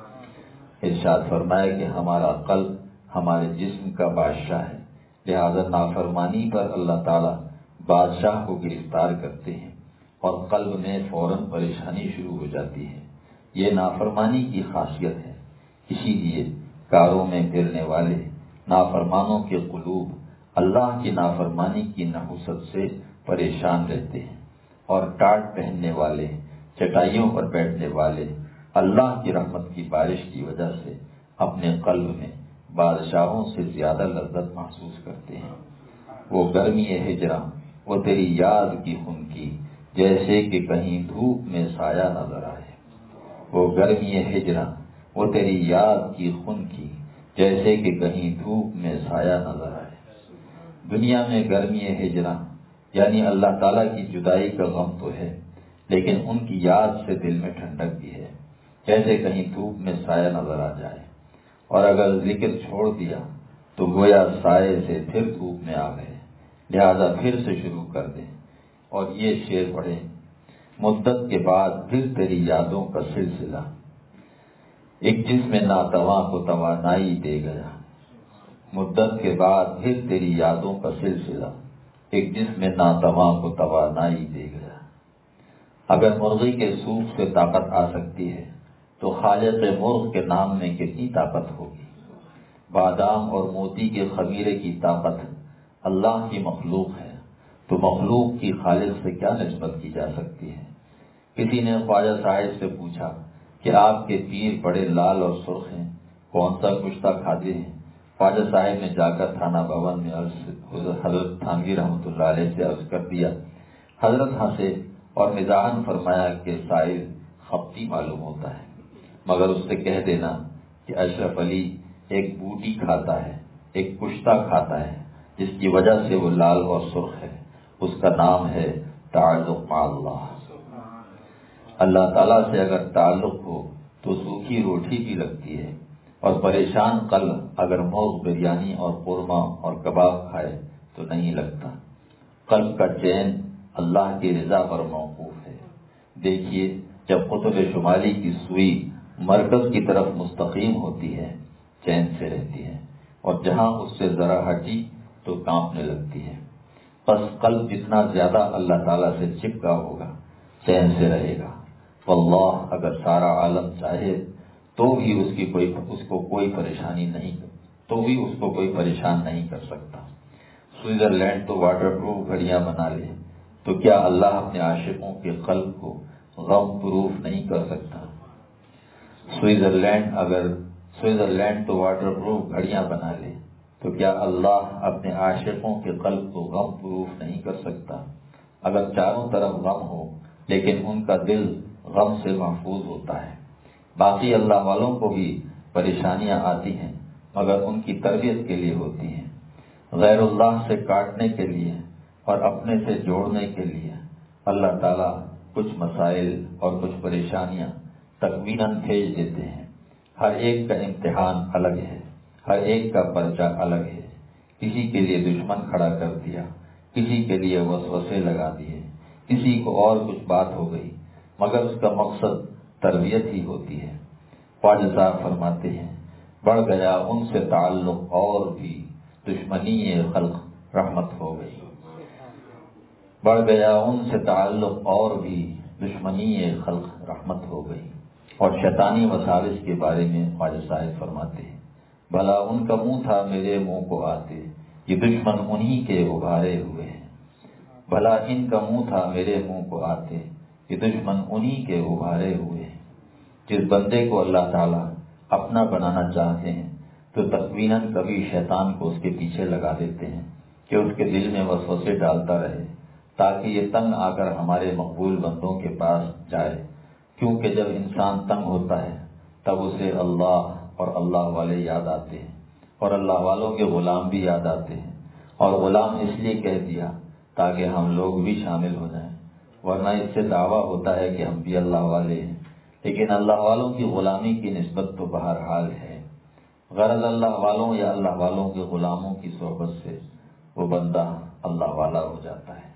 ارشاد فرمایا کہ ہمارا قلب ہمارے جسم کا بادشاہ ہے، لہذا نافرمانی پر اللہ تعالیٰ بادشاہ کو گرفتار کرتے ہیں اور قلب میں فوراً پریشانی شروع ہو جاتی ہے۔ یہ نافرمانی کی خاصیت ہے۔ اسی لیے کاروں میں پھرنے والے نافرمانوں کے قلوب اللہ کی نافرمانی کی نحوست سے پریشان رہتے ہیں، اور ٹاٹ پہننے والے، چٹائیوں پر بیٹھنے والے اللہ کی رحمت کی بارش کی وجہ سے اپنے قلب میں بادشاہوں سے زیادہ لذت محسوس کرتے ہیں۔ وہ گرمی ہجراں، وہ تیری یاد کی خون کی، جیسے کہ کہیں دھوپ میں سایہ نظر آئے۔ وہ گرمی ہجراں، وہ تیری یاد کی خون کی، جیسے کہ کہیں دھوپ میں سایہ نظر آئے۔ دنیا میں گرمی ہجراں یعنی اللہ تعالیٰ کی جدائی کا غم تو ہے، لیکن ان کی یاد سے دل میں ٹھنڈک بھی ہے، جیسے کہیں دھوپ میں سایہ نظر آ جائے۔ اور اگر ذکر چھوڑ دیا تو گویا سائے سے پھر دھوپ میں آ گئے، لہذا پھر سے شروع کر دیں اور یہ شعر پڑھیں: مدت کے بعد پھر تیری یادوں کا سلسلہ، ایک جسم ناتواں کو توانائی دے گیا۔ مدت کے بعد پھر تیری یادوں کا سلسلہ، ایک جسم ناتواں کو توانائی دے گیا۔ اگر مرغی کے سوپ سے طاقت آ سکتی ہے تو خالق مرغ کے نام میں کتنی طاقت ہوگی۔ بادام اور موتی کے خمیرے کی طاقت اللہ کی مخلوق ہے، تو مخلوق کی خالق سے کیا نسبت کی جا سکتی ہے؟ کسی نے خواجہ صاحب سے پوچھا کہ آپ کے پیر بڑے لال اور سرخ ہیں، کون سا کشتہ کھاتے ہیں؟ خواجہ صاحب نے جا کر تھانہ بھون میں حضرت تھانوی رحمۃ اللہ علیہ سے عرض کر دیا۔ حضرت ہنسے اور مزاحاً فرمایا کہ سائل خپتی معلوم ہوتا ہے، مگر اس سے کہہ دینا کہ اشرف علی ایک بوٹی کھاتا ہے، ایک کشتہ کھاتا ہے، جس کی وجہ سے وہ لال اور سرخ ہے، اس کا نام ہے تعلق مع اللہ۔ اللہ تعالیٰ سے اگر تعلق ہو تو سوکھی روٹی بھی لگتی ہے، اور پریشان قلب اگر مرغ بریانی اور قورمہ اور کباب کھائے تو نہیں لگتا۔ قلب کا چین اللہ کی رضا پر موقوف ہے۔ دیکھیے، جب قطب شمالی کی سوئی مرکز کی طرف مستقیم ہوتی ہے چین سے رہتی ہے، اور جہاں اس سے ذرا ہٹی تو کانپنے لگتی ہے۔ بس قلب جتنا زیادہ اللہ تعالیٰ سے چپکا ہوگا چین سے رہے گا۔ واللہ اگر سارا عالم چاہے تو بھی اس کو کوئی پریشانی نہیں، تو بھی اس کو کوئی پریشان نہیں کر سکتا۔ سوئٹزرلینڈ تو واٹر پروف گھڑیاں بنا لے تو کیا اللہ اپنے عاشقوں کے قلب کو غم پروف نہیں کر سکتا؟ سوئٹزرلینڈ تو واٹر پروف گھڑیاں بنا لے تو کیا اللہ اپنے عاشقوں کے قلب کو غم پروف نہیں کر سکتا؟ اگر چاروں طرف غم ہو لیکن ان کا دل غم سے محفوظ ہوتا ہے۔ باقی اللہ والوں کو بھی پریشانیاں آتی ہیں مگر ان کی تربیت کے لیے ہوتی ہیں، غیر اللہ سے کاٹنے کے لیے اور اپنے سے جوڑنے کے لیے اللہ تعالیٰ کچھ مسائل اور کچھ پریشانیاں تقویراً بھیج دیتے ہیں۔ ہر ایک کا امتحان الگ ہے، ہر ایک کا پرچہ الگ ہے۔ کسی کے لیے دشمن کھڑا کر دیا، کسی کے لیے وسوسے لگا دیے، کسی کو اور کچھ بات ہو گئی، مگر اس کا مقصد تربیت ہی ہوتی ہے۔ خواجہ صاحب فرماتے ہیں، بڑھ گیا ان سے تعلق اور بھی دشمنی خلق رحمت ہو گئی۔ بڑھ گیا ان سے تعلق اور بھی دشمنی خلق رحمت ہو گئی۔ اور شیطانی وساوس کے بارے میں خواجہ صاحب فرماتے ہیں، بھلا ان کا منہ تھا میرے منہ کو آتے، یہ دشمن انہی کے ابھارے ہوئے ہیں۔ بھلا ان کا منہ تھا میرے منہ کو آتے، یہ دشمن انہی کے ابھارے ہوئے ہیں۔ جس بندے کو اللہ تعالیٰ اپنا بنانا چاہتے ہیں تو تقویناً کبھی شیطان کو اس کے پیچھے لگا دیتے ہیں کہ اس کے دل میں وسوسے ڈالتا رہے، تاکہ یہ تنگ آ کر ہمارے مقبول بندوں کے پاس جائے، کیونکہ جب انسان تنگ ہوتا ہے تب اسے اللہ اور اللہ والے یاد آتے ہیں، اور اللہ والوں کے غلام بھی یاد آتے ہیں۔ اور غلام اس لیے کہہ دیا تاکہ ہم لوگ بھی شامل ہو جائیں، ورنہ اس سے دعویٰ ہوتا ہے کہ ہم بھی اللہ والے ہیں، لیکن اللہ والوں کی غلامی کی نسبت تو بہرحال ہے۔ غرض اللہ والوں یا اللہ والوں کے غلاموں کی صحبت سے وہ بندہ اللہ والا ہو جاتا ہے۔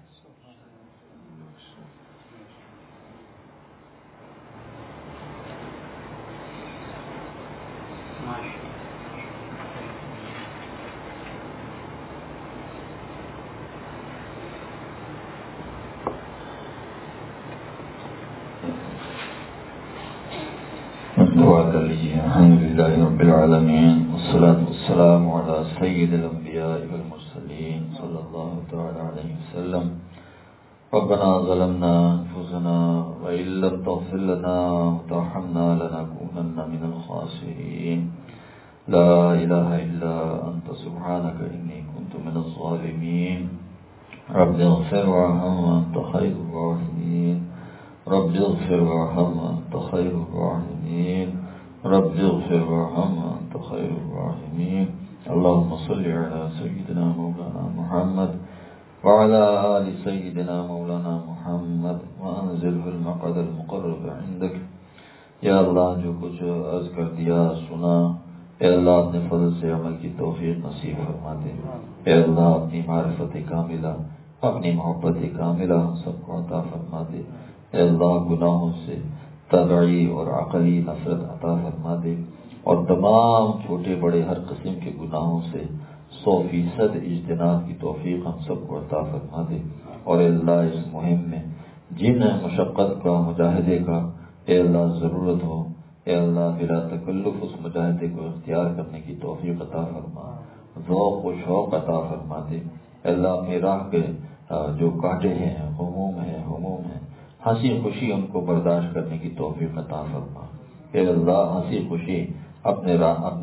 دعا کر لیجیے۔ الحمدللہ رب العالمین والصلاة والسلام علی سید الانبیاء والمرسلین صلی اللہ تعالی علیہ وسلم۔ ربنا ظلمنا انفسنا وإن لم تغفر لنا وترحمنا لنكونن من الخاسرین۔ لا الہ الا انت سبحانک انی کنت من الظالمین۔ رب اغفر وارحم وانت خیر الراحمین۔ رب اغفر وارحم وانت خیر الراحمین۔ رب اغفر وارحم وانت خیر الراحمین۔ اللهم صل على سيدنا مولانا محمد وعلى آل سيدنا مولانا محمد وانزله المقعد المقرب عندك۔ یا اللہ، جو کچھ عرض کر دیا سنا، اے اللہ اپنے فضل سے عمل کی توفیق نصیب فرما دے۔ اے اللہ اپنی معرفت کاملہ، اپنی محبت کاملہ ہم سب کو عطا فرما دے۔ اے اللہ گناہوں سے طبعی اور عقلی نفرت عطا فرما دے، اور تمام چھوٹے بڑے ہر قسم کے گناہوں سے 100% اجتناب کی توفیق ہم سب کو عطا فرما دے، اور اے اللہ اس مہم میں جن مشقت کا مجاہدے کا اے اللہ ضرورت ہو، اے اللہ بلا تکلف اس مجاہدے کو اختیار کرنے کی توفیق عطا فرما، ذوق و شوق عطا فرما دے۔ اے اللہ اپنی راہ کے جو کانٹے ہیں، ہموم ہیں، ہنسی خوشی ان کو برداشت کرنے کی توفیق عطا فرما۔ اے اللہ ہنسی خوشی اپنی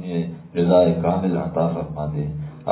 رضا کامل عطا فرما دے،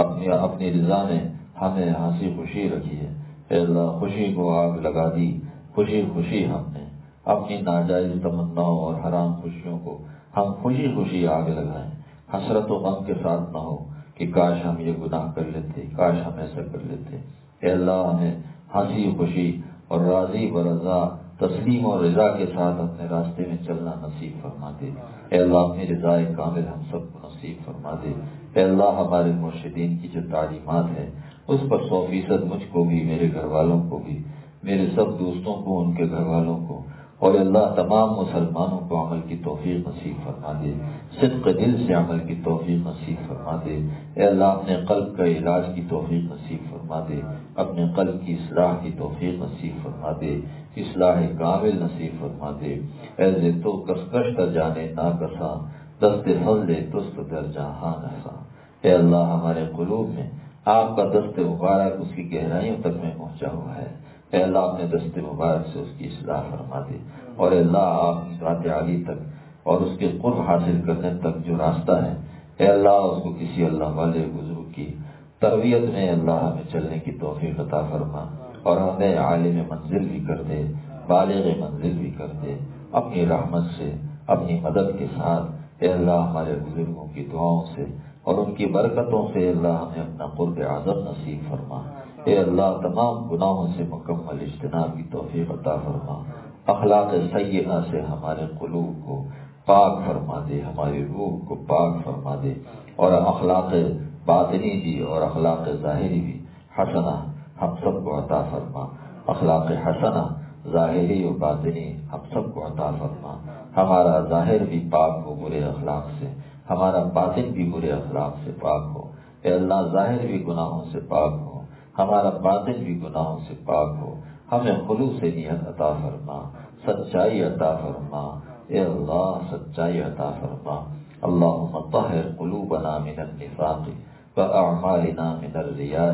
اپنی رضا میں ہمیں ہنسی خوشی رکھی ہے۔ اے اللہ خوشی کو آگ لگا دی، خوشی ہم نے اپنی ناجائز تمناؤں اور حرام خوشیوں کو ہم خوشی آگ لگائیں، حسرت و غم کے ساتھ نہ ہو کہ کاش ہم یہ گناہ کر لیتے، کاش ہم ایسا کر لیتے۔ اے اللہ ہمیں ہنسی خوشی اور راضی و رضا، تسلیم اور رضا کے ساتھ اپنے راستے میں چلنا نصیب فرما دے۔ اے اللہ اپنی رضا کامل ہم سب کو نصیب فرما دے۔ اے اللہ ہمارے مرشدین کی جو تعلیمات ہے اس پر 100% مجھ کو بھی، میرے گھر والوں کو بھی، میرے سب دوستوں کو، ان کے گھر والوں کو، اور اللہ تمام مسلمانوں کو عمل کی توفیق نصیب فرما دے، صدق دل سے عمل کی توفیق نصیب فرما دے۔ اے اللہ اپنے قلب کا علاج کی توفیق نصیب فرما دے، اپنے قلب کی اصلاح کی توفیق نصیب فرما دے، اصلاح کامل نصیب فرما دے۔ اے تو کسکش تا جانے نا کساں، دست فضل تست در جہاں نساں۔ اے اللہ ہمارے قلوب میں آپ کا دست مبارک اس کی گہرائیوں تک میں پہنچا ہوا ہے۔ اے اللہ اپنے دست مبارک سے اس کی اصلاح فرما دے، اور اے اللہ آپ ذات عالی تک اور اس کے قرب حاصل کرنے تک جو راستہ ہے، اے اللہ اس کو کسی اللہ والے بزرگ کی تربیت میں اللہ ہمیں چلنے کی توفیق عطا فرما، اور ہمیں عالم منزل بھی کر دے، بالغ منزل بھی کر دے اپنی رحمت سے، اپنی مدد کے ساتھ۔ اے اللہ ہمارے بزرگوں کی دعاؤں سے اور ان کی برکتوں سے اللہ ہمیں اپنا قرب اعظم نصیب فرما۔ اے اللہ تمام گناہوں سے مکمل اجتناب کی توفیق عطا فرما، اخلاق سیئہ سے ہمارے قلوب کو پاک فرما دے، ہماری روح کو پاک فرما دے، اور اخلاق باطنی بھی اور اخلاق ظاہری بھی حسنہ ہم سب کو عطا فرما۔ اخلاق حسنہ ظاہری و باطنی ہم سب کو عطا فرما، ہمارا ظاہر بھی پاک ہو برے اخلاق سے، ہمارا باطن بھی برے اخلاق سے پاک ہو۔ اے اللہ ظاہر بھی گناہوں سے پاک ہو، ہمارا باطن بھی گناہوں سے پاک ہو، ہمیں خلوص نیت عطا فرما، سچائی عطا فرما۔ اے اللہ سچائی عطا فرما۔ اللہم طہر قلوبنا من النفاق واعمالنا من الریاء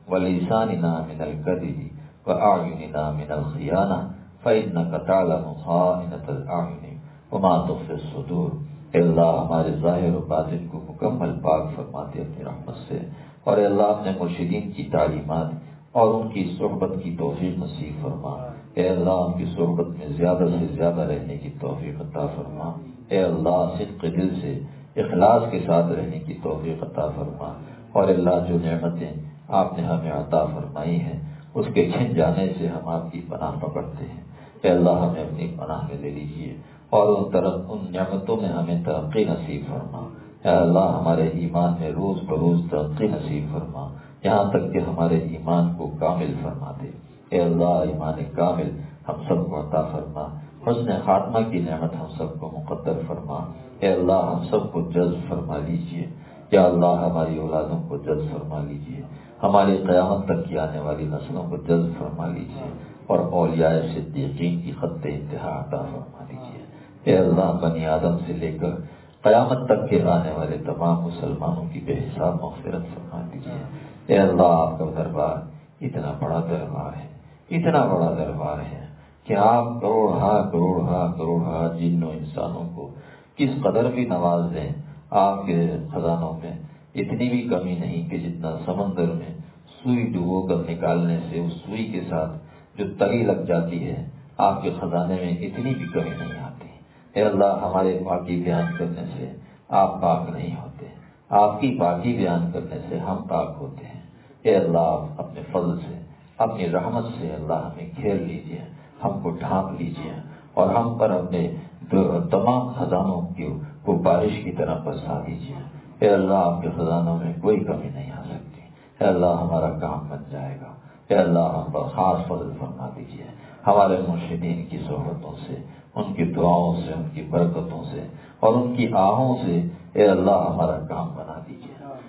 ولساننا من الکذب واعیننا من الخیانہ فانک تعلم خائنۃ الاعین وما تخفی الصدور۔ اے اللہ ہمارے ظاہر و باطن کو مکمل پاک فرما دے اپنی رحمت سے، اور اے اللہ اپنے مرشدین کی تعلیمات اور ان کی صحبت کی توفیق نصیب فرما۔ اے اللہ ان کی صحبت میں زیادہ سے زیادہ رہنے کی توفیق عطا فرما۔ اے اللہ صدق دل سے اخلاص کے ساتھ رہنے کی توفیق عطا فرما، اور اللہ جو نعمتیں آپ نے ہمیں عطا فرمائی ہیں اس کے چھن جانے سے ہم آپ کی پناہ پکڑتے ہیں۔ اے اللہ ہمیں اپنی پناہ میں لے لیجیے، اور ان نعمتوں میں ہمیں ترقی نصیب فرما۔ اے اللہ ہمارے ایمان میں روز بروز ترقی نصیب فرما، یہاں تک کہ ہمارے ایمان کو کامل فرما دے۔ اے اللہ ایمان کامل ہم سب کو عطا فرما، حسن خاتمہ کی نعمت ہم سب کو مقدر فرما۔ اے اللہ ہم سب کو جذب فرما لیجیے، یا اللہ ہماری اولادوں کو جذب فرما لیجیے، ہماری قیامت تک کی آنے والی نسلوں کو جذب فرما لیجیے، اور اولیاء صدیقین کی خط انتہا عطا فرما لیجیے۔ اے اللہ بنی آدم سے لے کر قیامت تک کے آنے والے تمام مسلمانوں کی بے حساب مغفرت فرما دیجیے۔ اے اللہ آپ کا دربار اتنا بڑا دربار ہے، اتنا بڑا دربار ہے کہ آپ کروڑ جن و انسانوں کو کس قدر بھی نواز دیں، آپ کے خزانوں میں اتنی بھی کمی نہیں کہ جتنا سمندر میں سوئی ڈبو کر نکالنے سے اس سوئی کے ساتھ جو تری لگ جاتی ہے، آپ کے خزانے میں اتنی بھی کمی نہیں آتی۔ اے اللہ ہمارے پاکی بیان کرنے سے آپ پاک نہیں ہوتے، آپ کی پاکی بیان کرنے سے ہم پاک ہوتے ہیں۔ اے اللہ آپ اپنے فضل سے، اپنی رحمت سے اللہ ہمیں گھیر لیجیے، ہم کو ڈھانپ لیجیے، اور ہم پر اپنے تمام خزانوں کو بارش کی طرح برسا دیجیے۔ اے اللہ آپ کے خزانوں میں کوئی کمی نہیں آ سکتی۔ اے اللہ ہمارا کام بن جائے گا۔ اے اللہ ہم پر خاص فضل فرما دیجیے، ہمارے مرشدین کی صحبتوں سے، ان کی دعاؤں سے، ان کی برکتوں سے اور ان کی آہوں سے اے اللہ ہمارا کام بنا دیجیے۔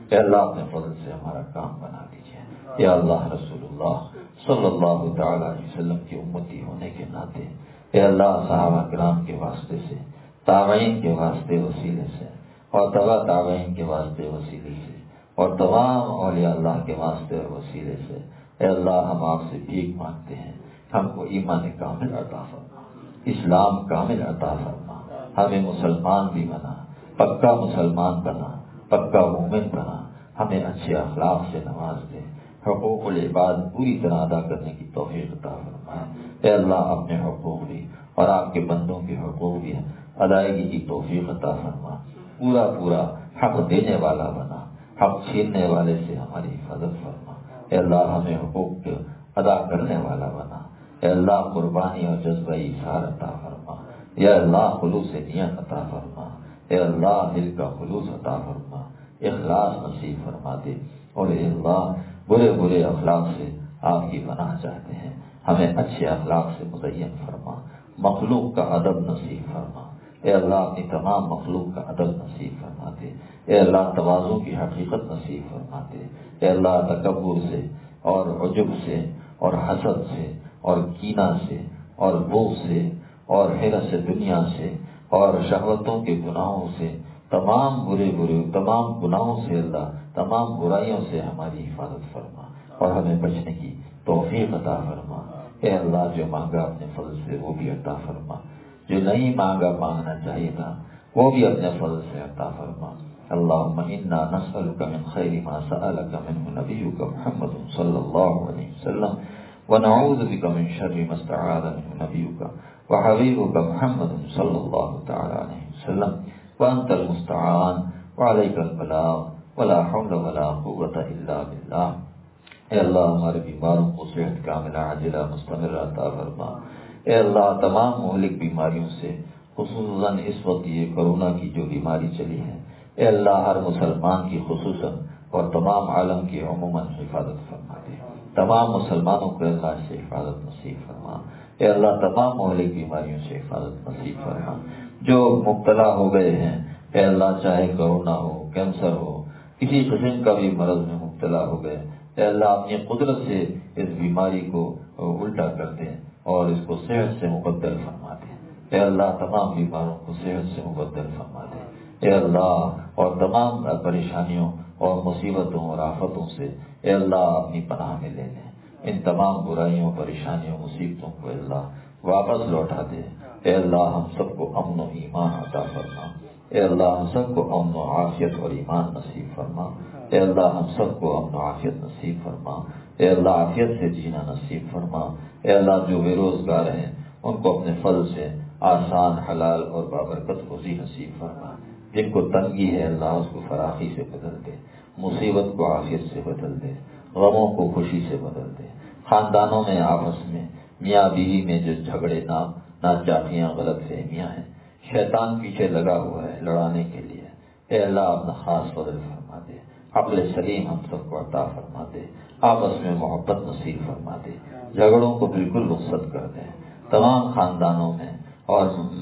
کہ اللہ اپنے فضل سے ہمارا کام بنا دیجیے۔ یا اللہ رسول اللہ صلی اللہ تعالی علیہ وسلم کی امتی ہونے کے ناطے اے اللہ صحابہ کرام کے واسطے سے، تابعین کے واسطے وسیلے سے، اور تبع تابعین کے واسطے وسیلے سے، اور تمام اولیاء اللہ کے واسطے اور وسیلے سے اے اللہ ہم آپ سے بھیک مانگتے ہیں، ہم کو ایمان کامل عطا فرما، اسلام کامل عطا فرما، ہمیں مسلمان بھی بنا، پکا مسلمان بنا، پکا مومن بنا، ہمیں اچھے اخلاق سے نواز دے، حقوق العباد پوری طرح ادا کرنے کی توفیق عطا فرمائے۔ اے اللہ اپنے حقوق بھی اور آپ کے بندوں کے حقوق بھی ادائیگی کی توفیق عطا فرما، پورا پورا حق دینے والا بنا، حق چھیننے والے سے ہماری حفاظت فرما۔ اے اللہ ہمیں حقوق ادا کرنے والا بنا، اے اللہ قربانی اور جذبہ ایثار عطا فرما، یا اللہ خلوص نیت عطا فرما، اے اللہ دل کا خلوص عطا فرما، اخلاص نصیب فرما دے، اور اے اللہ برے برے اخلاق سے آپ کی پناہ چاہتے ہیں، ہمیں اچھے اخلاق سے مزین فرما، مخلوق کا ادب نصیب فرما، اے اللہ اپنی تمام مخلوق کا ادب نصیب فرما دے، اے اللہ تواضع کی حقیقت نصیب فرما دے، اے اللہ تکبر سے اور عجب سے اور حسد سے اور کینہ سے اور بغض سے اور حرص دنیا سے اور شہوتوں کے گناہوں سے، تمام برے تمام گناہوں سے اللہ تمام برائیوں سے ہماری حفاظت فرما اور ہمیں بچنے کی توفیق عطا فرما۔ اے اللہ جو مانگا اپنے فضل سے وہ بھی عطا فرما، جو نہیں مانگا مانگنا چاہیے تھا وہ بھی اپنے فضل سے عطا فرما۔ اللہم انا نسألک من خیر ما سألک منہ نبیک محمد صلی اللہ علیہ وسلم ونعوذ بک من شر ما استعاذ منہ نبیک وحبیبک محمد صلی اللہ تعالی علیہ وسلم وانت المستعان وعلیک البلاغ ولا حول ولا قوة الا باللہ۔ اے اللہ ہمارے بیماروں کو صحت کاملہ عاجلہ مستمرہ عطا فرما۔ اے اللہ تمام مہلک بیماریوں سے، خصوصاً اس وقت یہ کرونا کی جو بیماری چلی ہے، اے اللہ ہر مسلمان کی خصوصاً اور تمام عالم کی عموماً حفاظت فرما دے، تمام مسلمانوں کو اللہ سے حفاظت نصیب فرما۔ اے اللہ تمام مہلک بیماریوں سے حفاظت نصیب فرما۔ جو مبتلا ہو گئے ہیں اے اللہ چاہے کرونا ہو، کینسر ہو، کسی قسم کا بھی مرض میں مبتلا ہو گئے، اے اللہ اپنی قدرت سے اس بیماری کو الٹا کر دے اور اس کو صحت سے مبدل فرما دے۔ اے اللہ تمام بیماروں کو صحت سے مبدل فرما دے۔ اے اللہ اور تمام پریشانیوں اور مصیبتوں اور آفتوں سے اے اللہ اپنی پناہ میں لے لیں۔ ان تمام برائیوں، پریشانیوں، مصیبتوں کو اے اللہ واپس لوٹا دے۔ اے اللہ ہم سب کو امن و ایمان عطا فرما۔ اے اللہ ہم سب کو امن و عافیت اور ایمان نصیب فرما۔ اے اللہ ہم سب کو امن و عافیت نصیب فرما۔ اے اللہ عافیت سے جینا نصیب فرما۔ اے اللہ جو بے روزگار ہیں ان کو اپنے فضل سے آسان، حلال اور بابرکت روزی نصیب فرما۔ جن کو تنگی ہے اللہ اس کو فراخی سے بدل دے، مصیبت کو عافیت سے بدل دے، غموں کو خوشی سے بدل دے۔ خاندانوں میں آپس میں میاں بیوی میں جو جھگڑے ناچاکیاں غلط فہمیاں ہیں، شیطان پیچھے لگا ہوا ہے لڑانے کے لیے، اے اللہ اپنا خاص فضل فرما دے، عقل سلیم ہم سب کو عطا فرما دے، آپس میں محبت نصیب فرما دے، جھگڑوں کو بالکل رخصت کر دے۔ تمام خاندانوں میں اور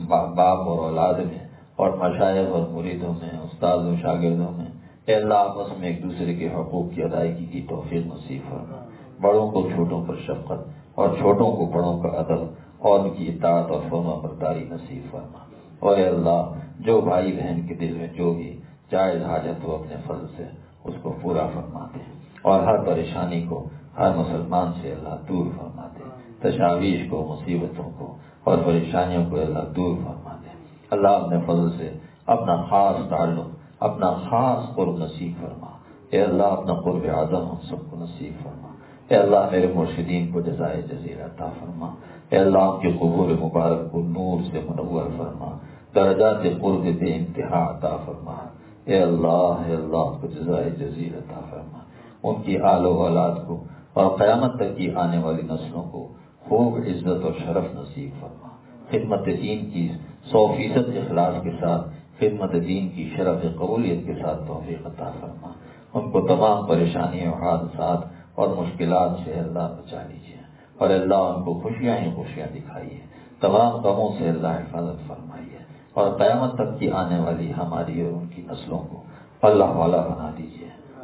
باپ اور اولاد میں اور مشائخ اور مریدوں میں، استاد و شاگردوں میں اے اللہ آپس میں ایک دوسرے کے حقوق کی ادائیگی کی توفیق نصیب فرما۔ بڑوں کو چھوٹوں پر شفقت اور چھوٹوں کو بڑوں کا ادب اور ان کی اطاعت اور فرما برداری نصیب فرما۔ اور اے اللہ جو بھائی بہن کے دل میں جو بھی جائز حاجت ہو اپنے فضل سے اس کو پورا فرما دے، اور ہر پریشانی کو ہر مسلمان سے اللہ دور فرما دے، تشاویش کو، مصیبتوں کو اور پریشانیوں کو اللہ دور فرما دے۔ اللہ اپنے فضل سے اپنا خاص تعلق، اپنا خاص قرب نصیب فرما۔ اے اللہ اپنا قرب اعظم ہم سب کو نصیب فرما۔ اے اللہ میرے مرشدین کو جزائے جزیل عطا فرما۔ اے اللہ ان کی قبور مبارک کو نور سے منور فرما، درجات قرب بے انتہا عطا فرما۔ اے اللہ کو جزائے جزیل عطا فرما۔ ان کی آل و اولاد کو اور قیامت تک کی آنے والی نسلوں کو خوب عزت اور شرف نصیب فرما۔ خدمت دین کی 100% اخلاص کے ساتھ خدمت دین کی شرف قبولیت کے ساتھ توفیق عطا فرما۔ ان کو تمام پریشانیوں، حادثات اور مشکلات سے اللہ بچا لیجیے، اور اللہ ان کو خوشیاں ہی خوشیاں دکھائیے، تمام غموں سے اللہ حفاظت فرمائیے، اور قیامت تک کی آنے والی ہماری اور ان کی نسلوں کو اللہ والا بنا دیجیے۔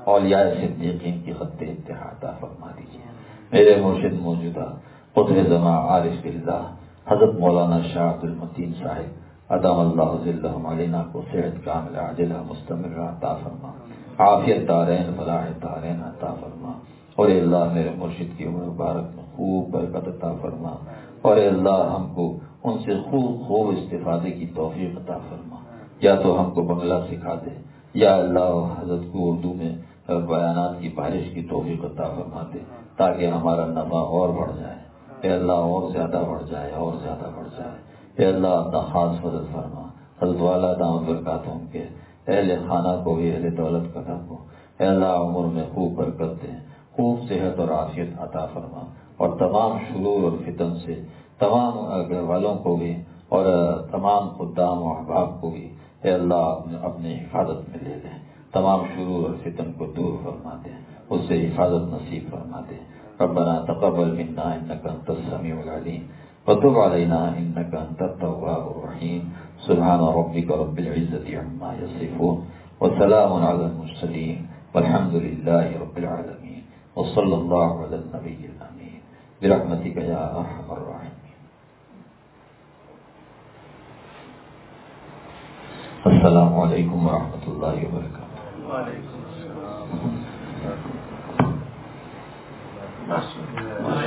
اولیاء صدیقین کی خط انتہا عطا فرما دیجیے. میرے مرشد موجودہ قطب زمان عارف باللہ حضرت مولانا شاہ عبد المتین صاحب ادام اللہ ذلہم علینا کو صحت کاملہ عاجلہ مستمرہ عطا فرما, عافیت دارین فلاح دارین عطا فرما. اور اے اللہ میرے مرشد کی عمر مبارک میں خوب برکت عطا فرما. اور اے اللہ ہم کو ان سے خوب استفادے کی توفیق عطا فرما. یا تو ہم کو بنگلہ سکھا دے, یا اللہ حضرت کو اردو میں بیانات کی بارش کی توفیق عطا فرما دے, تاکہ ہمارا نفع اور بڑھ جائے. اے اللہ اور زیادہ بڑھ جائے, اور زیادہ بڑھ جائے. اے اللہ اپنا خاص فضل فرما. حضرت والا دامت برکاتہم کے اہل خانہ کو بھی اہل دولت قدر کو اے اللہ عمر میں خوب برکت دے, خوب صحت اور عافیت عطا فرما. اور تمام شرور اور فتن سے تمام گھر والوں کو بھی اور تمام خدام و احباب کو بھی اے اللہ اپنے حفاظت میں لے لیں. تمام شرور اور فتن کو دور فرما دے, اس سے حفاظت نصیب فرما دے. ربنا تقبل منا انك انت السميع العليم وتب علينا انك انت التواب الرحيم. سبحان ربك رب العزة عما يصفون وسلام على المرسلين والحمد لله رب العالمين وصلى الله على النبي الأمين برحمتك يا أرحم الراحمين. السلام علیکم ورحمۃ اللہ وبرکاتہ. وعلیکم السلام.